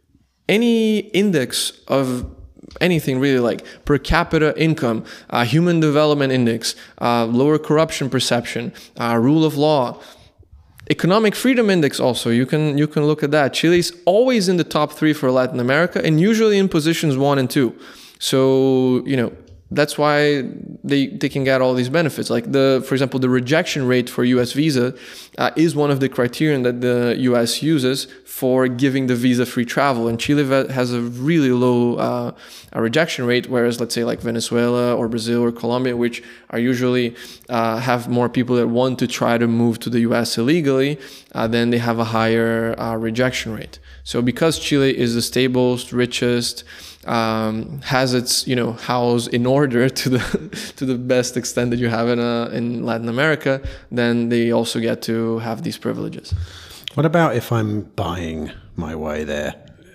index of anything really, like per capita income, human development index, lower corruption perception, rule of law, economic freedom index also, you can look at that. Chile's always in the top 3 for Latin America, and usually in positions 1 and 2. So, that's why they can get all these benefits. Like for example, the rejection rate for US visa is one of the criterion that the US uses for giving the visa-free travel. And Chile has a really low rejection rate, whereas let's say like Venezuela or Brazil or Colombia, which are usually have more people that want to try to move to the US illegally, then they have a higher rejection rate. So because Chile is the stablest, richest, has its house in order to the best extent that you have in Latin America, then they also get to have these privileges. What about if I'm buying my way there?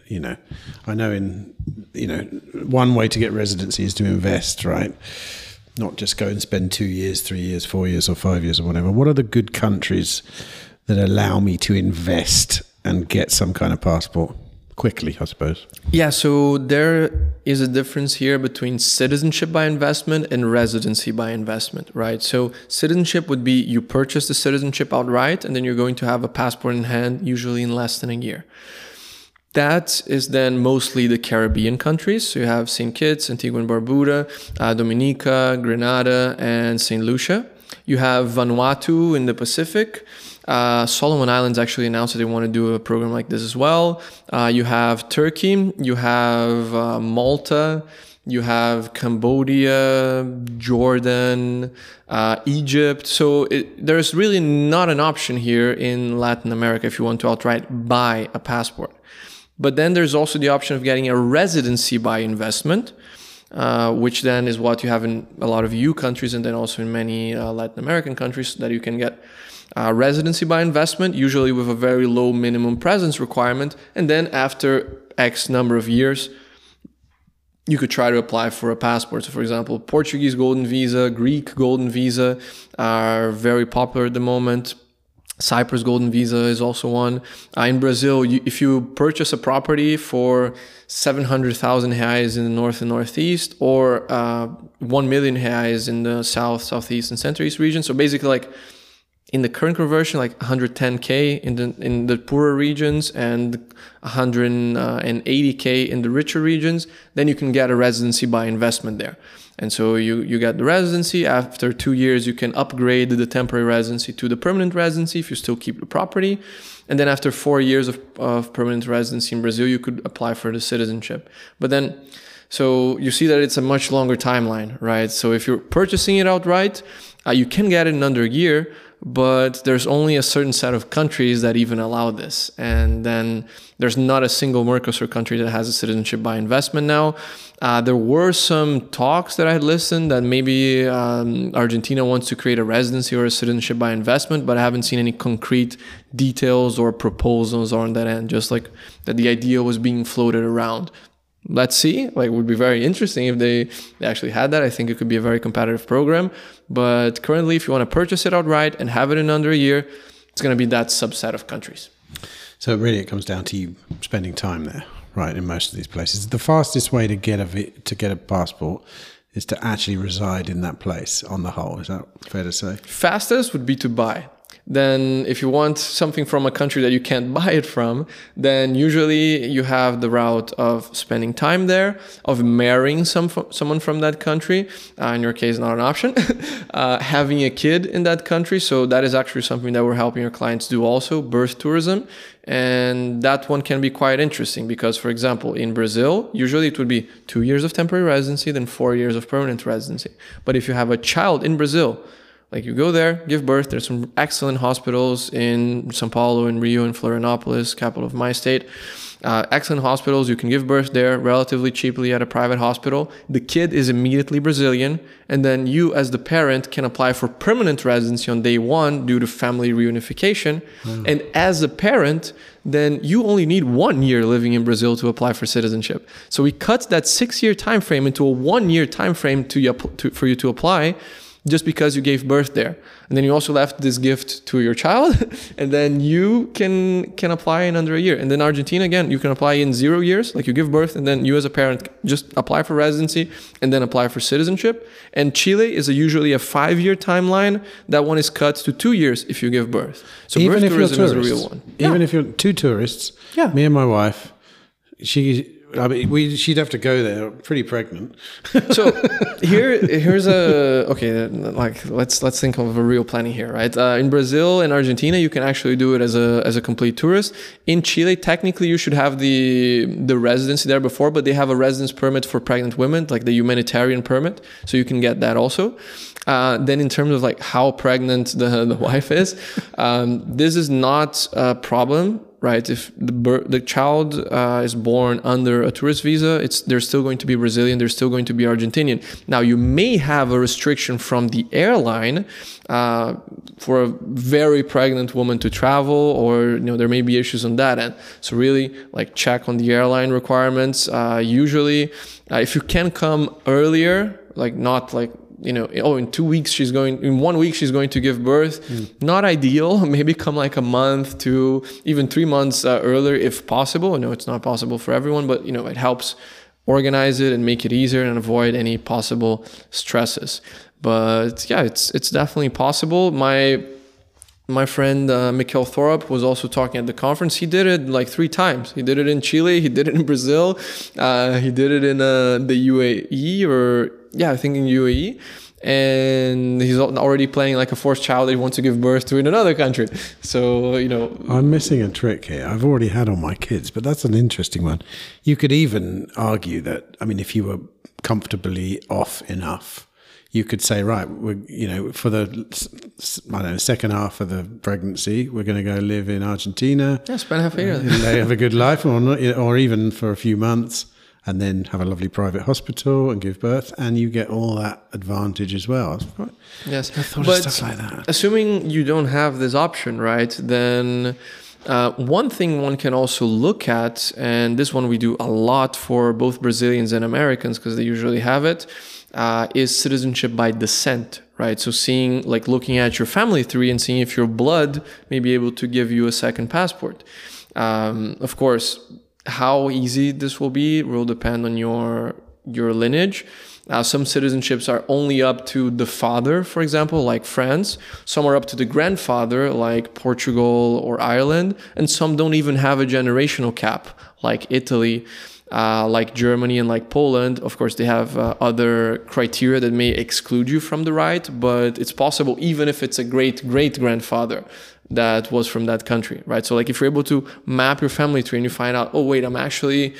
I know one way to get residency is to invest, right? Not just go and spend 2 years, 3 years, 4 years, or 5 years, or whatever. What are the good countries that allow me to invest and get some kind of passport quickly, I suppose? Yeah, so there is a difference here between citizenship by investment and residency by investment, right? So citizenship would be you purchase the citizenship outright, and then you're going to have a passport in hand, usually in less than a year. That is then mostly the Caribbean countries. So you have St. Kitts, Antigua and Barbuda, Dominica, Grenada, and St. Lucia. You have Vanuatu in the Pacific. Solomon Islands actually announced that they want to do a program like this as well. You have Turkey, you have Malta, you have Cambodia, Jordan, Egypt. So there's really not an option here in Latin America if you want to outright buy a passport. But then there's also the option of getting a residency by investment, which then is what you have in a lot of EU countries and then also in many Latin American countries, that you can get residency by investment, usually with a very low minimum presence requirement. And then after X number of years, you could try to apply for a passport. So for example, Portuguese golden visa, Greek golden visa are very popular at the moment. Cyprus golden visa is also one. In Brazil, if you purchase a property for 700,000 reais in the north and northeast, or 1 million reais in the south, southeast, and central-east region, so basically like in the current conversion, like 110K in the poorer regions and 180K in the richer regions, then you can get a residency by investment there. And so you get the residency. After 2 years, you can upgrade the temporary residency to the permanent residency if you still keep the property. And then after 4 years of permanent residency in Brazil, you could apply for the citizenship. But then, so you see that it's a much longer timeline, right? So if you're purchasing it outright, you can get it in under a year, but there's only a certain set of countries that even allow this. And then there's not a single Mercosur country that has a citizenship by investment now. There were some talks that I had listened that maybe Argentina wants to create a residency or a citizenship by investment, but I haven't seen any concrete details or proposals on that end, just like that the idea was being floated around. let's see. Like, it would be very interesting if they actually had that. I think it could be a very competitive program. But currently, if you want to purchase it outright and have it in under a year, it's going to be that subset of countries. So really it comes down to you spending time there, right, in most of these places. The fastest way to get a passport is to actually reside in that place on the whole. Is that fair to say? Fastest would be to buy. Then if you want something from a country that you can't buy it from, then usually you have the route of spending time there, of marrying someone from that country. In your case, not an option. Having a kid in that country. So that is actually something that we're helping our clients do also, birth tourism. And that one can be quite interesting because, for example, in Brazil, usually it would be 2 years of temporary residency, then 4 years of permanent residency. But if you have a child in Brazil, like you go there, give birth, there's some excellent hospitals in São Paulo, in Rio, in Florianopolis, capital of my state. Excellent hospitals. You can give birth there relatively cheaply at a private hospital. The kid is immediately Brazilian. And then you, as the parent, can apply for permanent residency on day one due to family reunification. And as a parent, then you only need 1 year living in Brazil to apply for citizenship. So we cut that 6-year time frame into a 1 year time frame for you to apply, just because you gave birth there. And then you also left this gift to your child, and then you can apply in under a year. And then Argentina, again, you can apply in 0 years, like you give birth, and then you as a parent just apply for residency and then apply for citizenship. And Chile is usually a 5-year timeline. That one is cut to 2 years if you give birth. So even birth if tourism you're is a real one. Even if you're two tourists, me and my wife, she'd have to go there pretty pregnant. So here's let's think of a real planning here, right? In Brazil and Argentina, you can actually do it as a complete tourist. In Chile, technically you should have the residency there before, but they have a residence permit for pregnant women, like the humanitarian permit, so you can get that also. Then in terms of like how pregnant the wife is, this is not a problem, right? If the child is born under a tourist visa, they're still going to be Brazilian, they're still going to be Argentinian. Now, you may have a restriction from the airline for a very pregnant woman to travel, or there may be issues on that end. So really, like, check on the airline requirements. Usually, if you can come earlier, like not like, in 1 week she's going to give birth. Not ideal. Maybe come like a month to even 3 months earlier if possible. I know it's not possible for everyone, but it helps organize it and make it easier and avoid any possible stresses. But yeah, it's definitely possible. My friend Mikhail Thorup was also talking at the conference. He did it like 3 times. He did it in Chile. He did it in Brazil. He did it in the UAE, I think in UAE. And he's already planning like a 4th child that he wants to give birth to in another country. So, I'm missing a trick here. I've already had all my kids, but that's an interesting one. You could even argue that, if you were comfortably off enough, you could say, right, for the, second half of the pregnancy, we're going to go live in Argentina. Yeah, spend half a year. They have a good life, or even for a few months, and then have a lovely private hospital and give birth, and you get all that advantage as well. Yes, I thought of stuff like that. Assuming you don't have this option, right, then one thing one can also look at, and this one we do a lot for both Brazilians and Americans because they usually have it, is citizenship by descent, right? So looking at your family tree and seeing if your blood may be able to give you a second passport. Of course, how easy this will depend on your lineage. Some citizenships are only up to the father, for example, like France. Some are up to the grandfather, like Portugal or Ireland. And some don't even have a generational cap, like Italy, like Germany and like Poland. Of course, they have other criteria that may exclude you from the right, but it's possible even if it's a great-great-grandfather that was from that country, right? So like if you're able to map your family tree and you find out, oh wait, I'm actually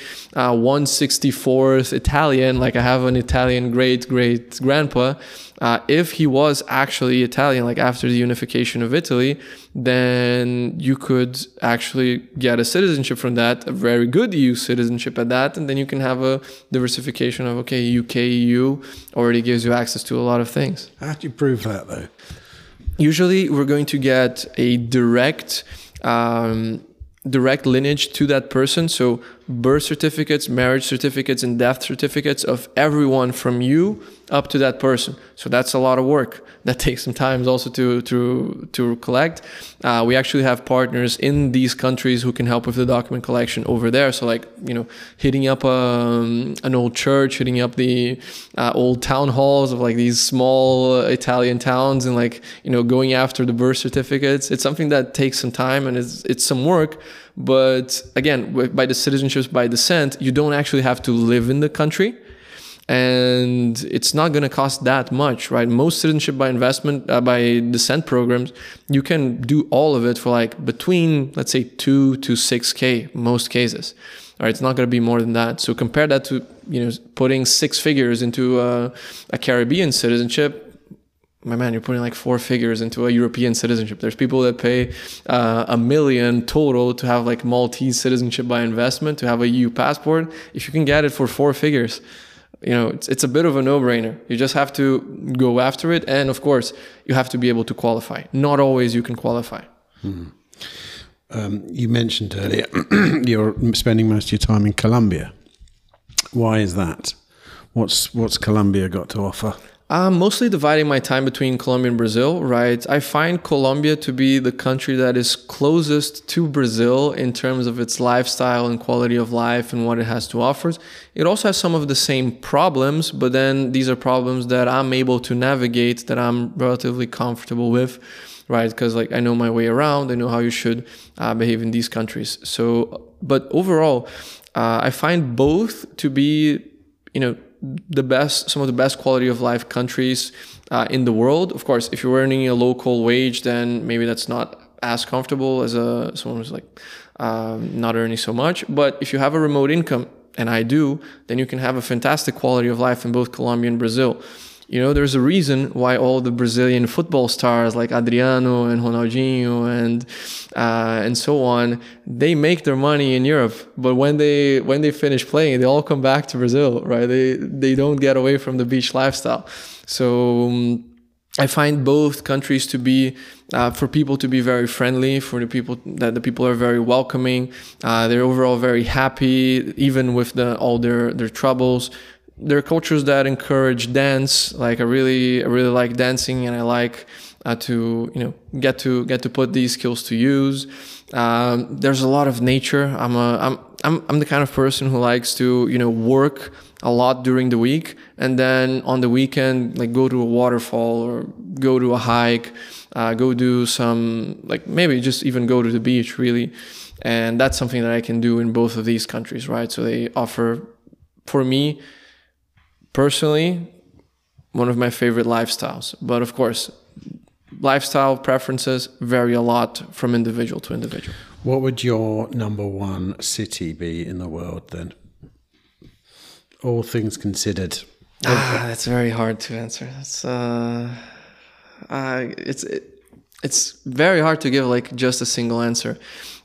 1/64th Italian, like I have an Italian great-great-grandpa. If he was actually Italian, like after the unification of Italy, then you could actually get a citizenship from that, a very good EU citizenship at that, and then you can have a diversification of, UK, EU already gives you access to a lot of things. How do you prove that though? Usually we're going to get a direct lineage to that person. So birth certificates, marriage certificates, and death certificates of everyone from you up to that person. So that's a lot of work. That takes some time also to collect. We actually have partners in these countries who can help with the document collection over there. So like, hitting up an old church, hitting up the old town halls of like these small Italian towns, and like, going after the birth certificates. It's something that takes some time, and it's some work. But again, by the citizenships by descent, you don't actually have to live in the country. And it's not going to cost that much, right? Most citizenship by investment, by descent programs, you can do all of it for like between, let's say, 2 to 6K, most cases. All right, it's not going to be more than that. So compare that to, putting 6 figures into a Caribbean citizenship. My man, you're putting like 4 figures into a European citizenship. There's people that pay $1 million total to have like Maltese citizenship by investment, to have a EU passport. If you can get it for 4 figures, it's a bit of a no-brainer. You just have to go after it. And of course, you have to be able to qualify. Not always you can qualify. You mentioned earlier you're spending most of your time in Colombia. Why is that? What's Colombia got to offer? I'm mostly dividing my time between Colombia and Brazil, right? I find Colombia to be the country that is closest to Brazil in terms of its lifestyle and quality of life and what it has to offer. It also has some of the same problems, but then these are problems that I'm able to navigate, that I'm relatively comfortable with, right? Because like I know my way around, I know how you should behave in these countries. So, but overall, I find both to be, some of the best quality of life countries in the world. Of course, if you're earning a local wage, then maybe that's not as comfortable as someone who's like not earning so much. But if you have a remote income, and I do, then you can have a fantastic quality of life in both Colombia and Brazil. There's a reason why all the Brazilian football stars like Adriano and Ronaldinho and so on, they make their money in Europe, but when they finish playing, they all come back to Brazil, right? They don't get away from the beach lifestyle. So I find both countries to be for people to be very friendly, for the people are very welcoming. They're overall very happy, even with all their troubles. There are cultures that encourage dance. Like I really like dancing, and I like to get to put these skills to use. There's a lot of nature. I'm the kind of person who likes to work a lot during the week, and then on the weekend like go to a waterfall or go to a hike, go do some, like maybe just even go to the beach really. And that's something that I can do in both of these countries, right? So they offer, for me personally, one of my favorite lifestyles. But of course, lifestyle preferences vary a lot from individual to individual. What would your number one city be in the world then? All things considered. That's very hard to answer. It's very hard to give like just a single answer.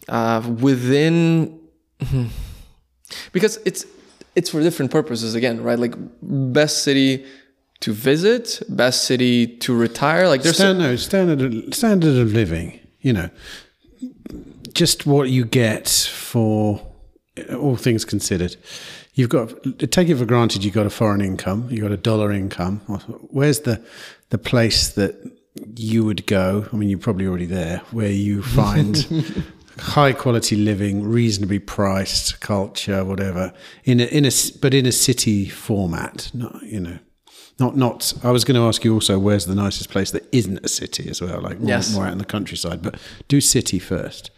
Because it's for different purposes again, right? Like best city to visit, best city to retire. Like there's standard of living, just what you get for all things considered. You've got, take it for granted, you've got a foreign income, you've got a dollar income. Where's the place that you would go? I mean, you're probably already there, where you find high quality living, reasonably priced culture, whatever, in a city format. Not. I was going to ask you also, where's the nicest place that isn't a city as well, like more out in the countryside. But do city first.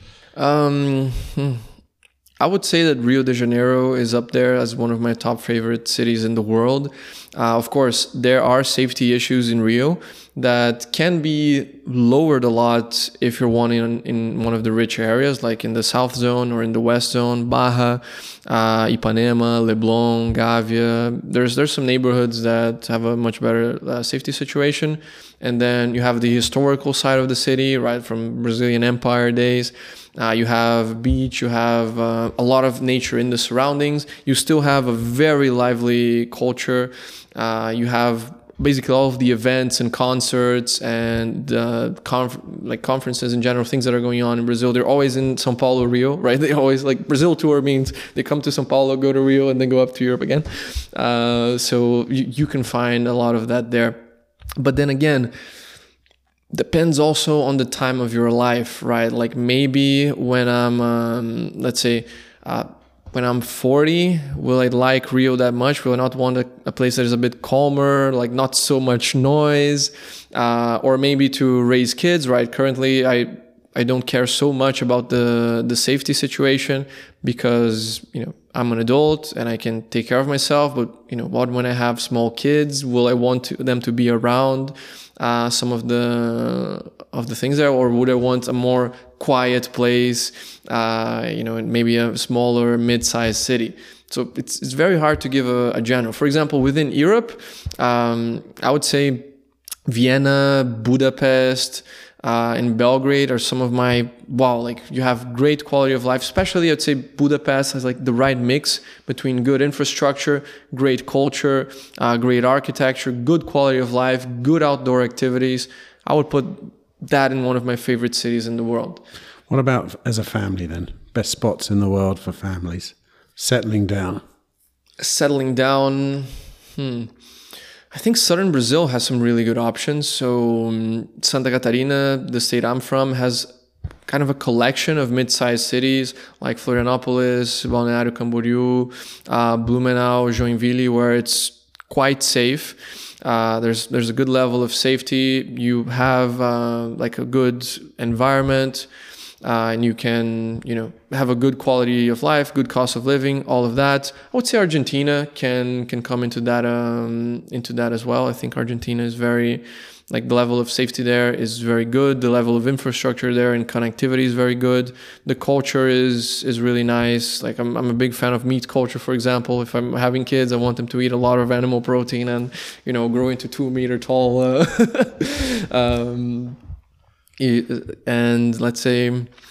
I would say that Rio de Janeiro is up there as one of my top favorite cities in the world. Of course, there are safety issues in Rio that can be lowered a lot if you're in one of the rich areas, like in the South Zone or in the West Zone, Barra, Ipanema, Leblon, Gávea. There's some neighborhoods that have a much better safety situation. And then you have the historical side of the city, right, from Brazilian Empire days. You have beach, you have a lot of nature in the surroundings. You still have a very lively culture. You have basically all of the events and concerts and conferences in general, things that are going on in Brazil, they're always in São Paulo, Rio, right? They always, like, Brazil tour means they come to São Paulo, go to Rio, and then go up to Europe again. So you can find a lot of that there. But then again, depends also on the time of your life, right? Like maybe when I'm, let's say, when I'm 40, will I like Rio that much? Will I not want a place that is a bit calmer, like not so much noise? Or maybe to raise kids, right? Currently, I don't care so much about the safety situation because, I'm an adult and I can take care of myself. But, what when I have small kids? Will I want them to be around some of the things there? Or would I want a more quiet place, maybe a smaller mid-sized city? So it's very hard to give a general. For example, within Europe, I would say Vienna, Budapest, in Belgrade are some of my, you have great quality of life. Especially, I'd say Budapest has like the right mix between good infrastructure, great culture, great architecture, good quality of life, good outdoor activities. I would put that in one of my favorite cities in the world. What about as a family then? Best spots in the world for families? Settling down. I think southern Brazil has some really good options. So Santa Catarina, the state I'm from, has kind of a collection of mid-sized cities like Florianópolis, Balneário Camboriú, Blumenau, Joinville, where it's quite safe. There's a good level of safety. You have like a good environment, and you can have a good quality of life, good cost of living, all of that. I would say Argentina can come into that as well. I think Argentina is very, like, the level of safety there is very good. The level of infrastructure there and connectivity is very good. The culture is really nice. Like I'm a big fan of meat culture, for example. If I'm having kids, I want them to eat a lot of animal protein and grow into 2 meter tall. And let's say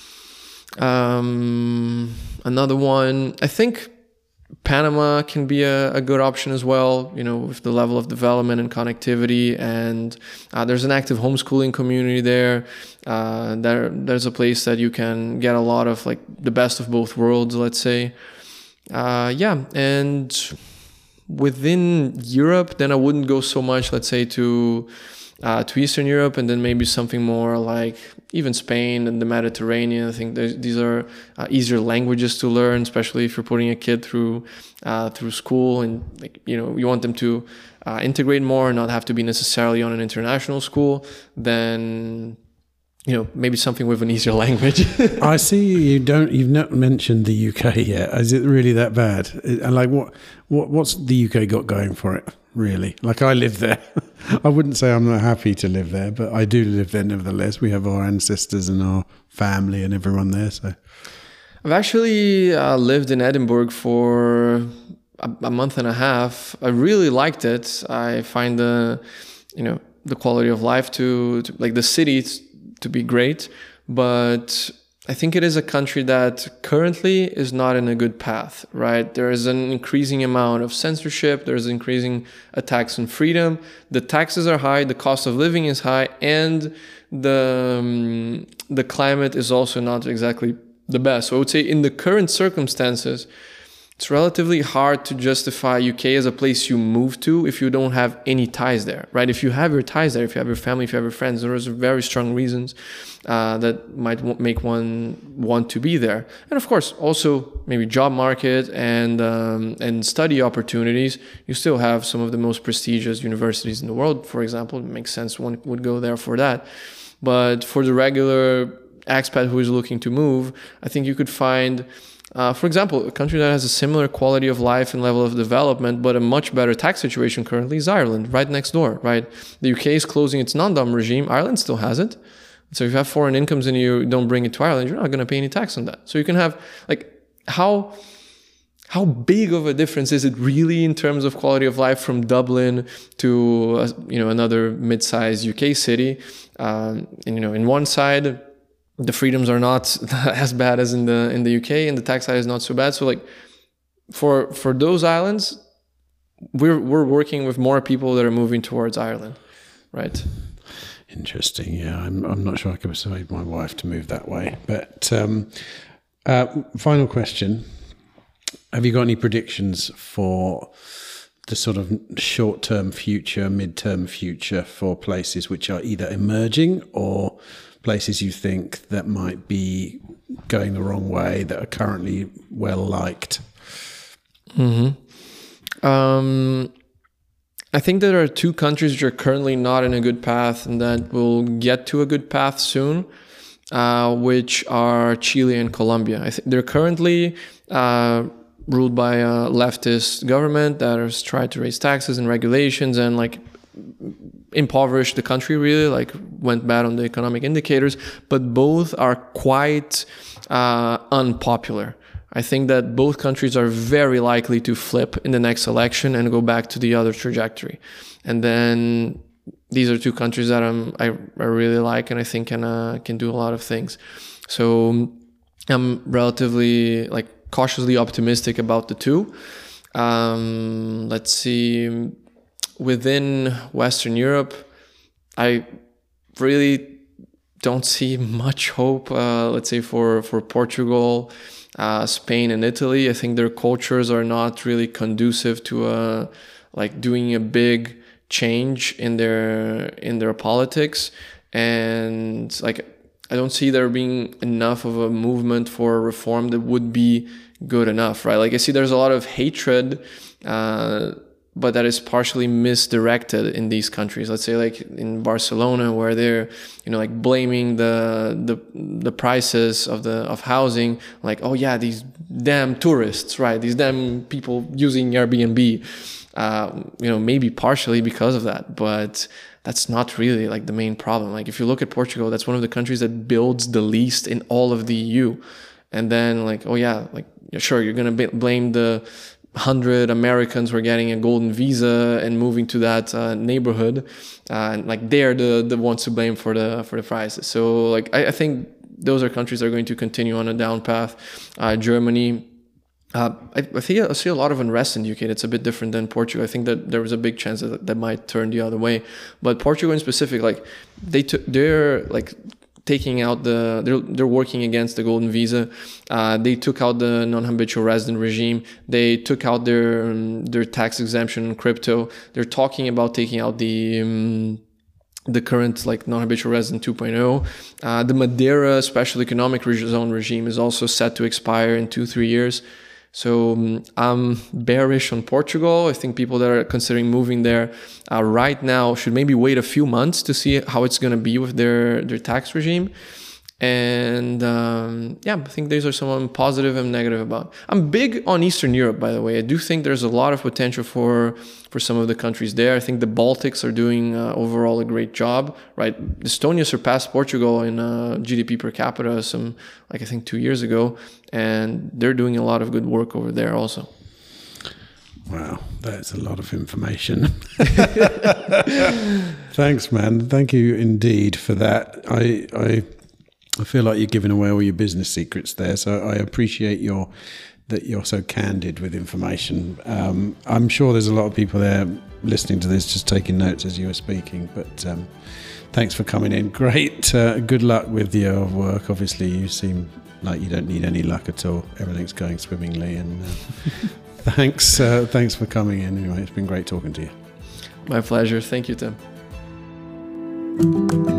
another one, I think Panama can be a good option as well, with the level of development and connectivity. And there's an active homeschooling community there. There's a place that you can get a lot of like the best of both worlds, let's say. And within Europe, then I wouldn't go so much, let's say, to Eastern Europe, and then maybe something more like even Spain and the Mediterranean. I think these are easier languages to learn, especially if you're putting a kid through school, and you want them to integrate more and not have to be necessarily on an international school. Then maybe something with an easier language. I see you've not mentioned the UK yet. Is it really that bad? And like what's the UK got going for it, really? Like, I live there. I wouldn't say I'm not happy to live there, but I do live there nevertheless. We have our ancestors and our family and everyone there. So I've actually lived in Edinburgh for a month and a half. I really liked it. I find the quality of life to like the city to be great, but I think it is a country that currently is not in a good path, right? There is an increasing amount of censorship. There's increasing attacks on freedom. The taxes are high. The cost of living is high, and the climate is also not exactly the best. So I would say in the current circumstances, it's relatively hard to justify UK as a place you move to if you don't have any ties there, right? If you have your ties there, if you have your family, if you have your friends, there are very strong reasons that might make one want to be there. And of course, also maybe job market and study opportunities. You still have some of the most prestigious universities in the world, for example. It makes sense one would go there for that. But for the regular expat who is looking to move, I think you could find... for example, a country that has a similar quality of life and level of development, but a much better tax situation currently is Ireland, right next door, right? The UK is closing its non-dom regime. Ireland still has it. So if you have foreign incomes and you don't bring it to Ireland, you're not going to pay any tax on that. So you can have, like, how big of a difference is it really in terms of quality of life from Dublin to, another mid-sized UK city? In one side, the freedoms are not as bad as in the UK, and the tax side is not so bad. So like for those islands, we're working with more people that are moving towards Ireland, right? Interesting. Yeah, I'm not sure I could persuade my wife to move that way. But final question: have you got any predictions for the sort of short-term future, mid-term future for places which are either emerging or places you think that might be going the wrong way that are currently well liked? I think there are two countries which are currently not in a good path and that will get to a good path soon, which are Chile and Colombia. I think they're currently ruled by a leftist government that has tried to raise taxes and regulations and like impoverished the country, really, like went bad on the economic indicators, but both are quite unpopular. I think that both countries are very likely to flip in the next election and go back to the other trajectory. And then these are two countries that I really like and I think can do a lot of things. So I'm relatively like cautiously optimistic about the two. Let's see. Within Western Europe, I really don't see much hope, let's say, for Portugal, Spain and Italy. I think their cultures are not really conducive to like doing a big change in their politics. And like, I don't see there being enough of a movement for reform that would be good enough, right? Like I see there's a lot of hatred, but that is partially misdirected in these countries. Let's say like in Barcelona, where they're, like blaming the prices of housing, like, oh yeah, these damn tourists, right? These damn people using Airbnb, maybe partially because of that, but that's not really like the main problem. Like if you look at Portugal, that's one of the countries that builds the least in all of the EU. And then like, oh yeah, like sure, you're going to blame the 100 Americans who are getting a golden visa and moving to that neighborhood, and like they're the ones to blame for the prices. So like I think those are countries that are going to continue on a down path. Germany, I think I see a lot of unrest in the UK. It's a bit different than Portugal. I think that there was a big chance that might turn the other way. But Portugal in specific, like they're like taking out they're working against the golden visa. They took out the non-habitual resident regime. They took out their tax exemption on crypto. They're talking about taking out the current like non-habitual resident 2.0. The Madeira special economic zone regime is also set to expire in 2-3 years. So I'm bearish on Portugal. I think people that are considering moving there right now should maybe wait a few months to see how it's going to be with their tax regime. And I think these are some I'm positive and negative about. I'm big on Eastern Europe, by the way. I do think there's a lot of potential for some of the countries there. I think the Baltics are doing overall a great job, right? Estonia surpassed Portugal in GDP per capita I think 2 years ago, and they're doing a lot of good work over there also. Wow, that's a lot of information. Thanks, man. Thank you indeed for that. I feel like you're giving away all your business secrets there, so I appreciate that you're so candid with information. I'm sure there's a lot of people there listening to this just taking notes as you were speaking, but thanks for coming in. Great. Good luck with your work. Obviously, you seem like you don't need any luck at all. Everything's going swimmingly, and thanks for coming in. Anyway, it's been great talking to you. My pleasure. Thank you, Tim.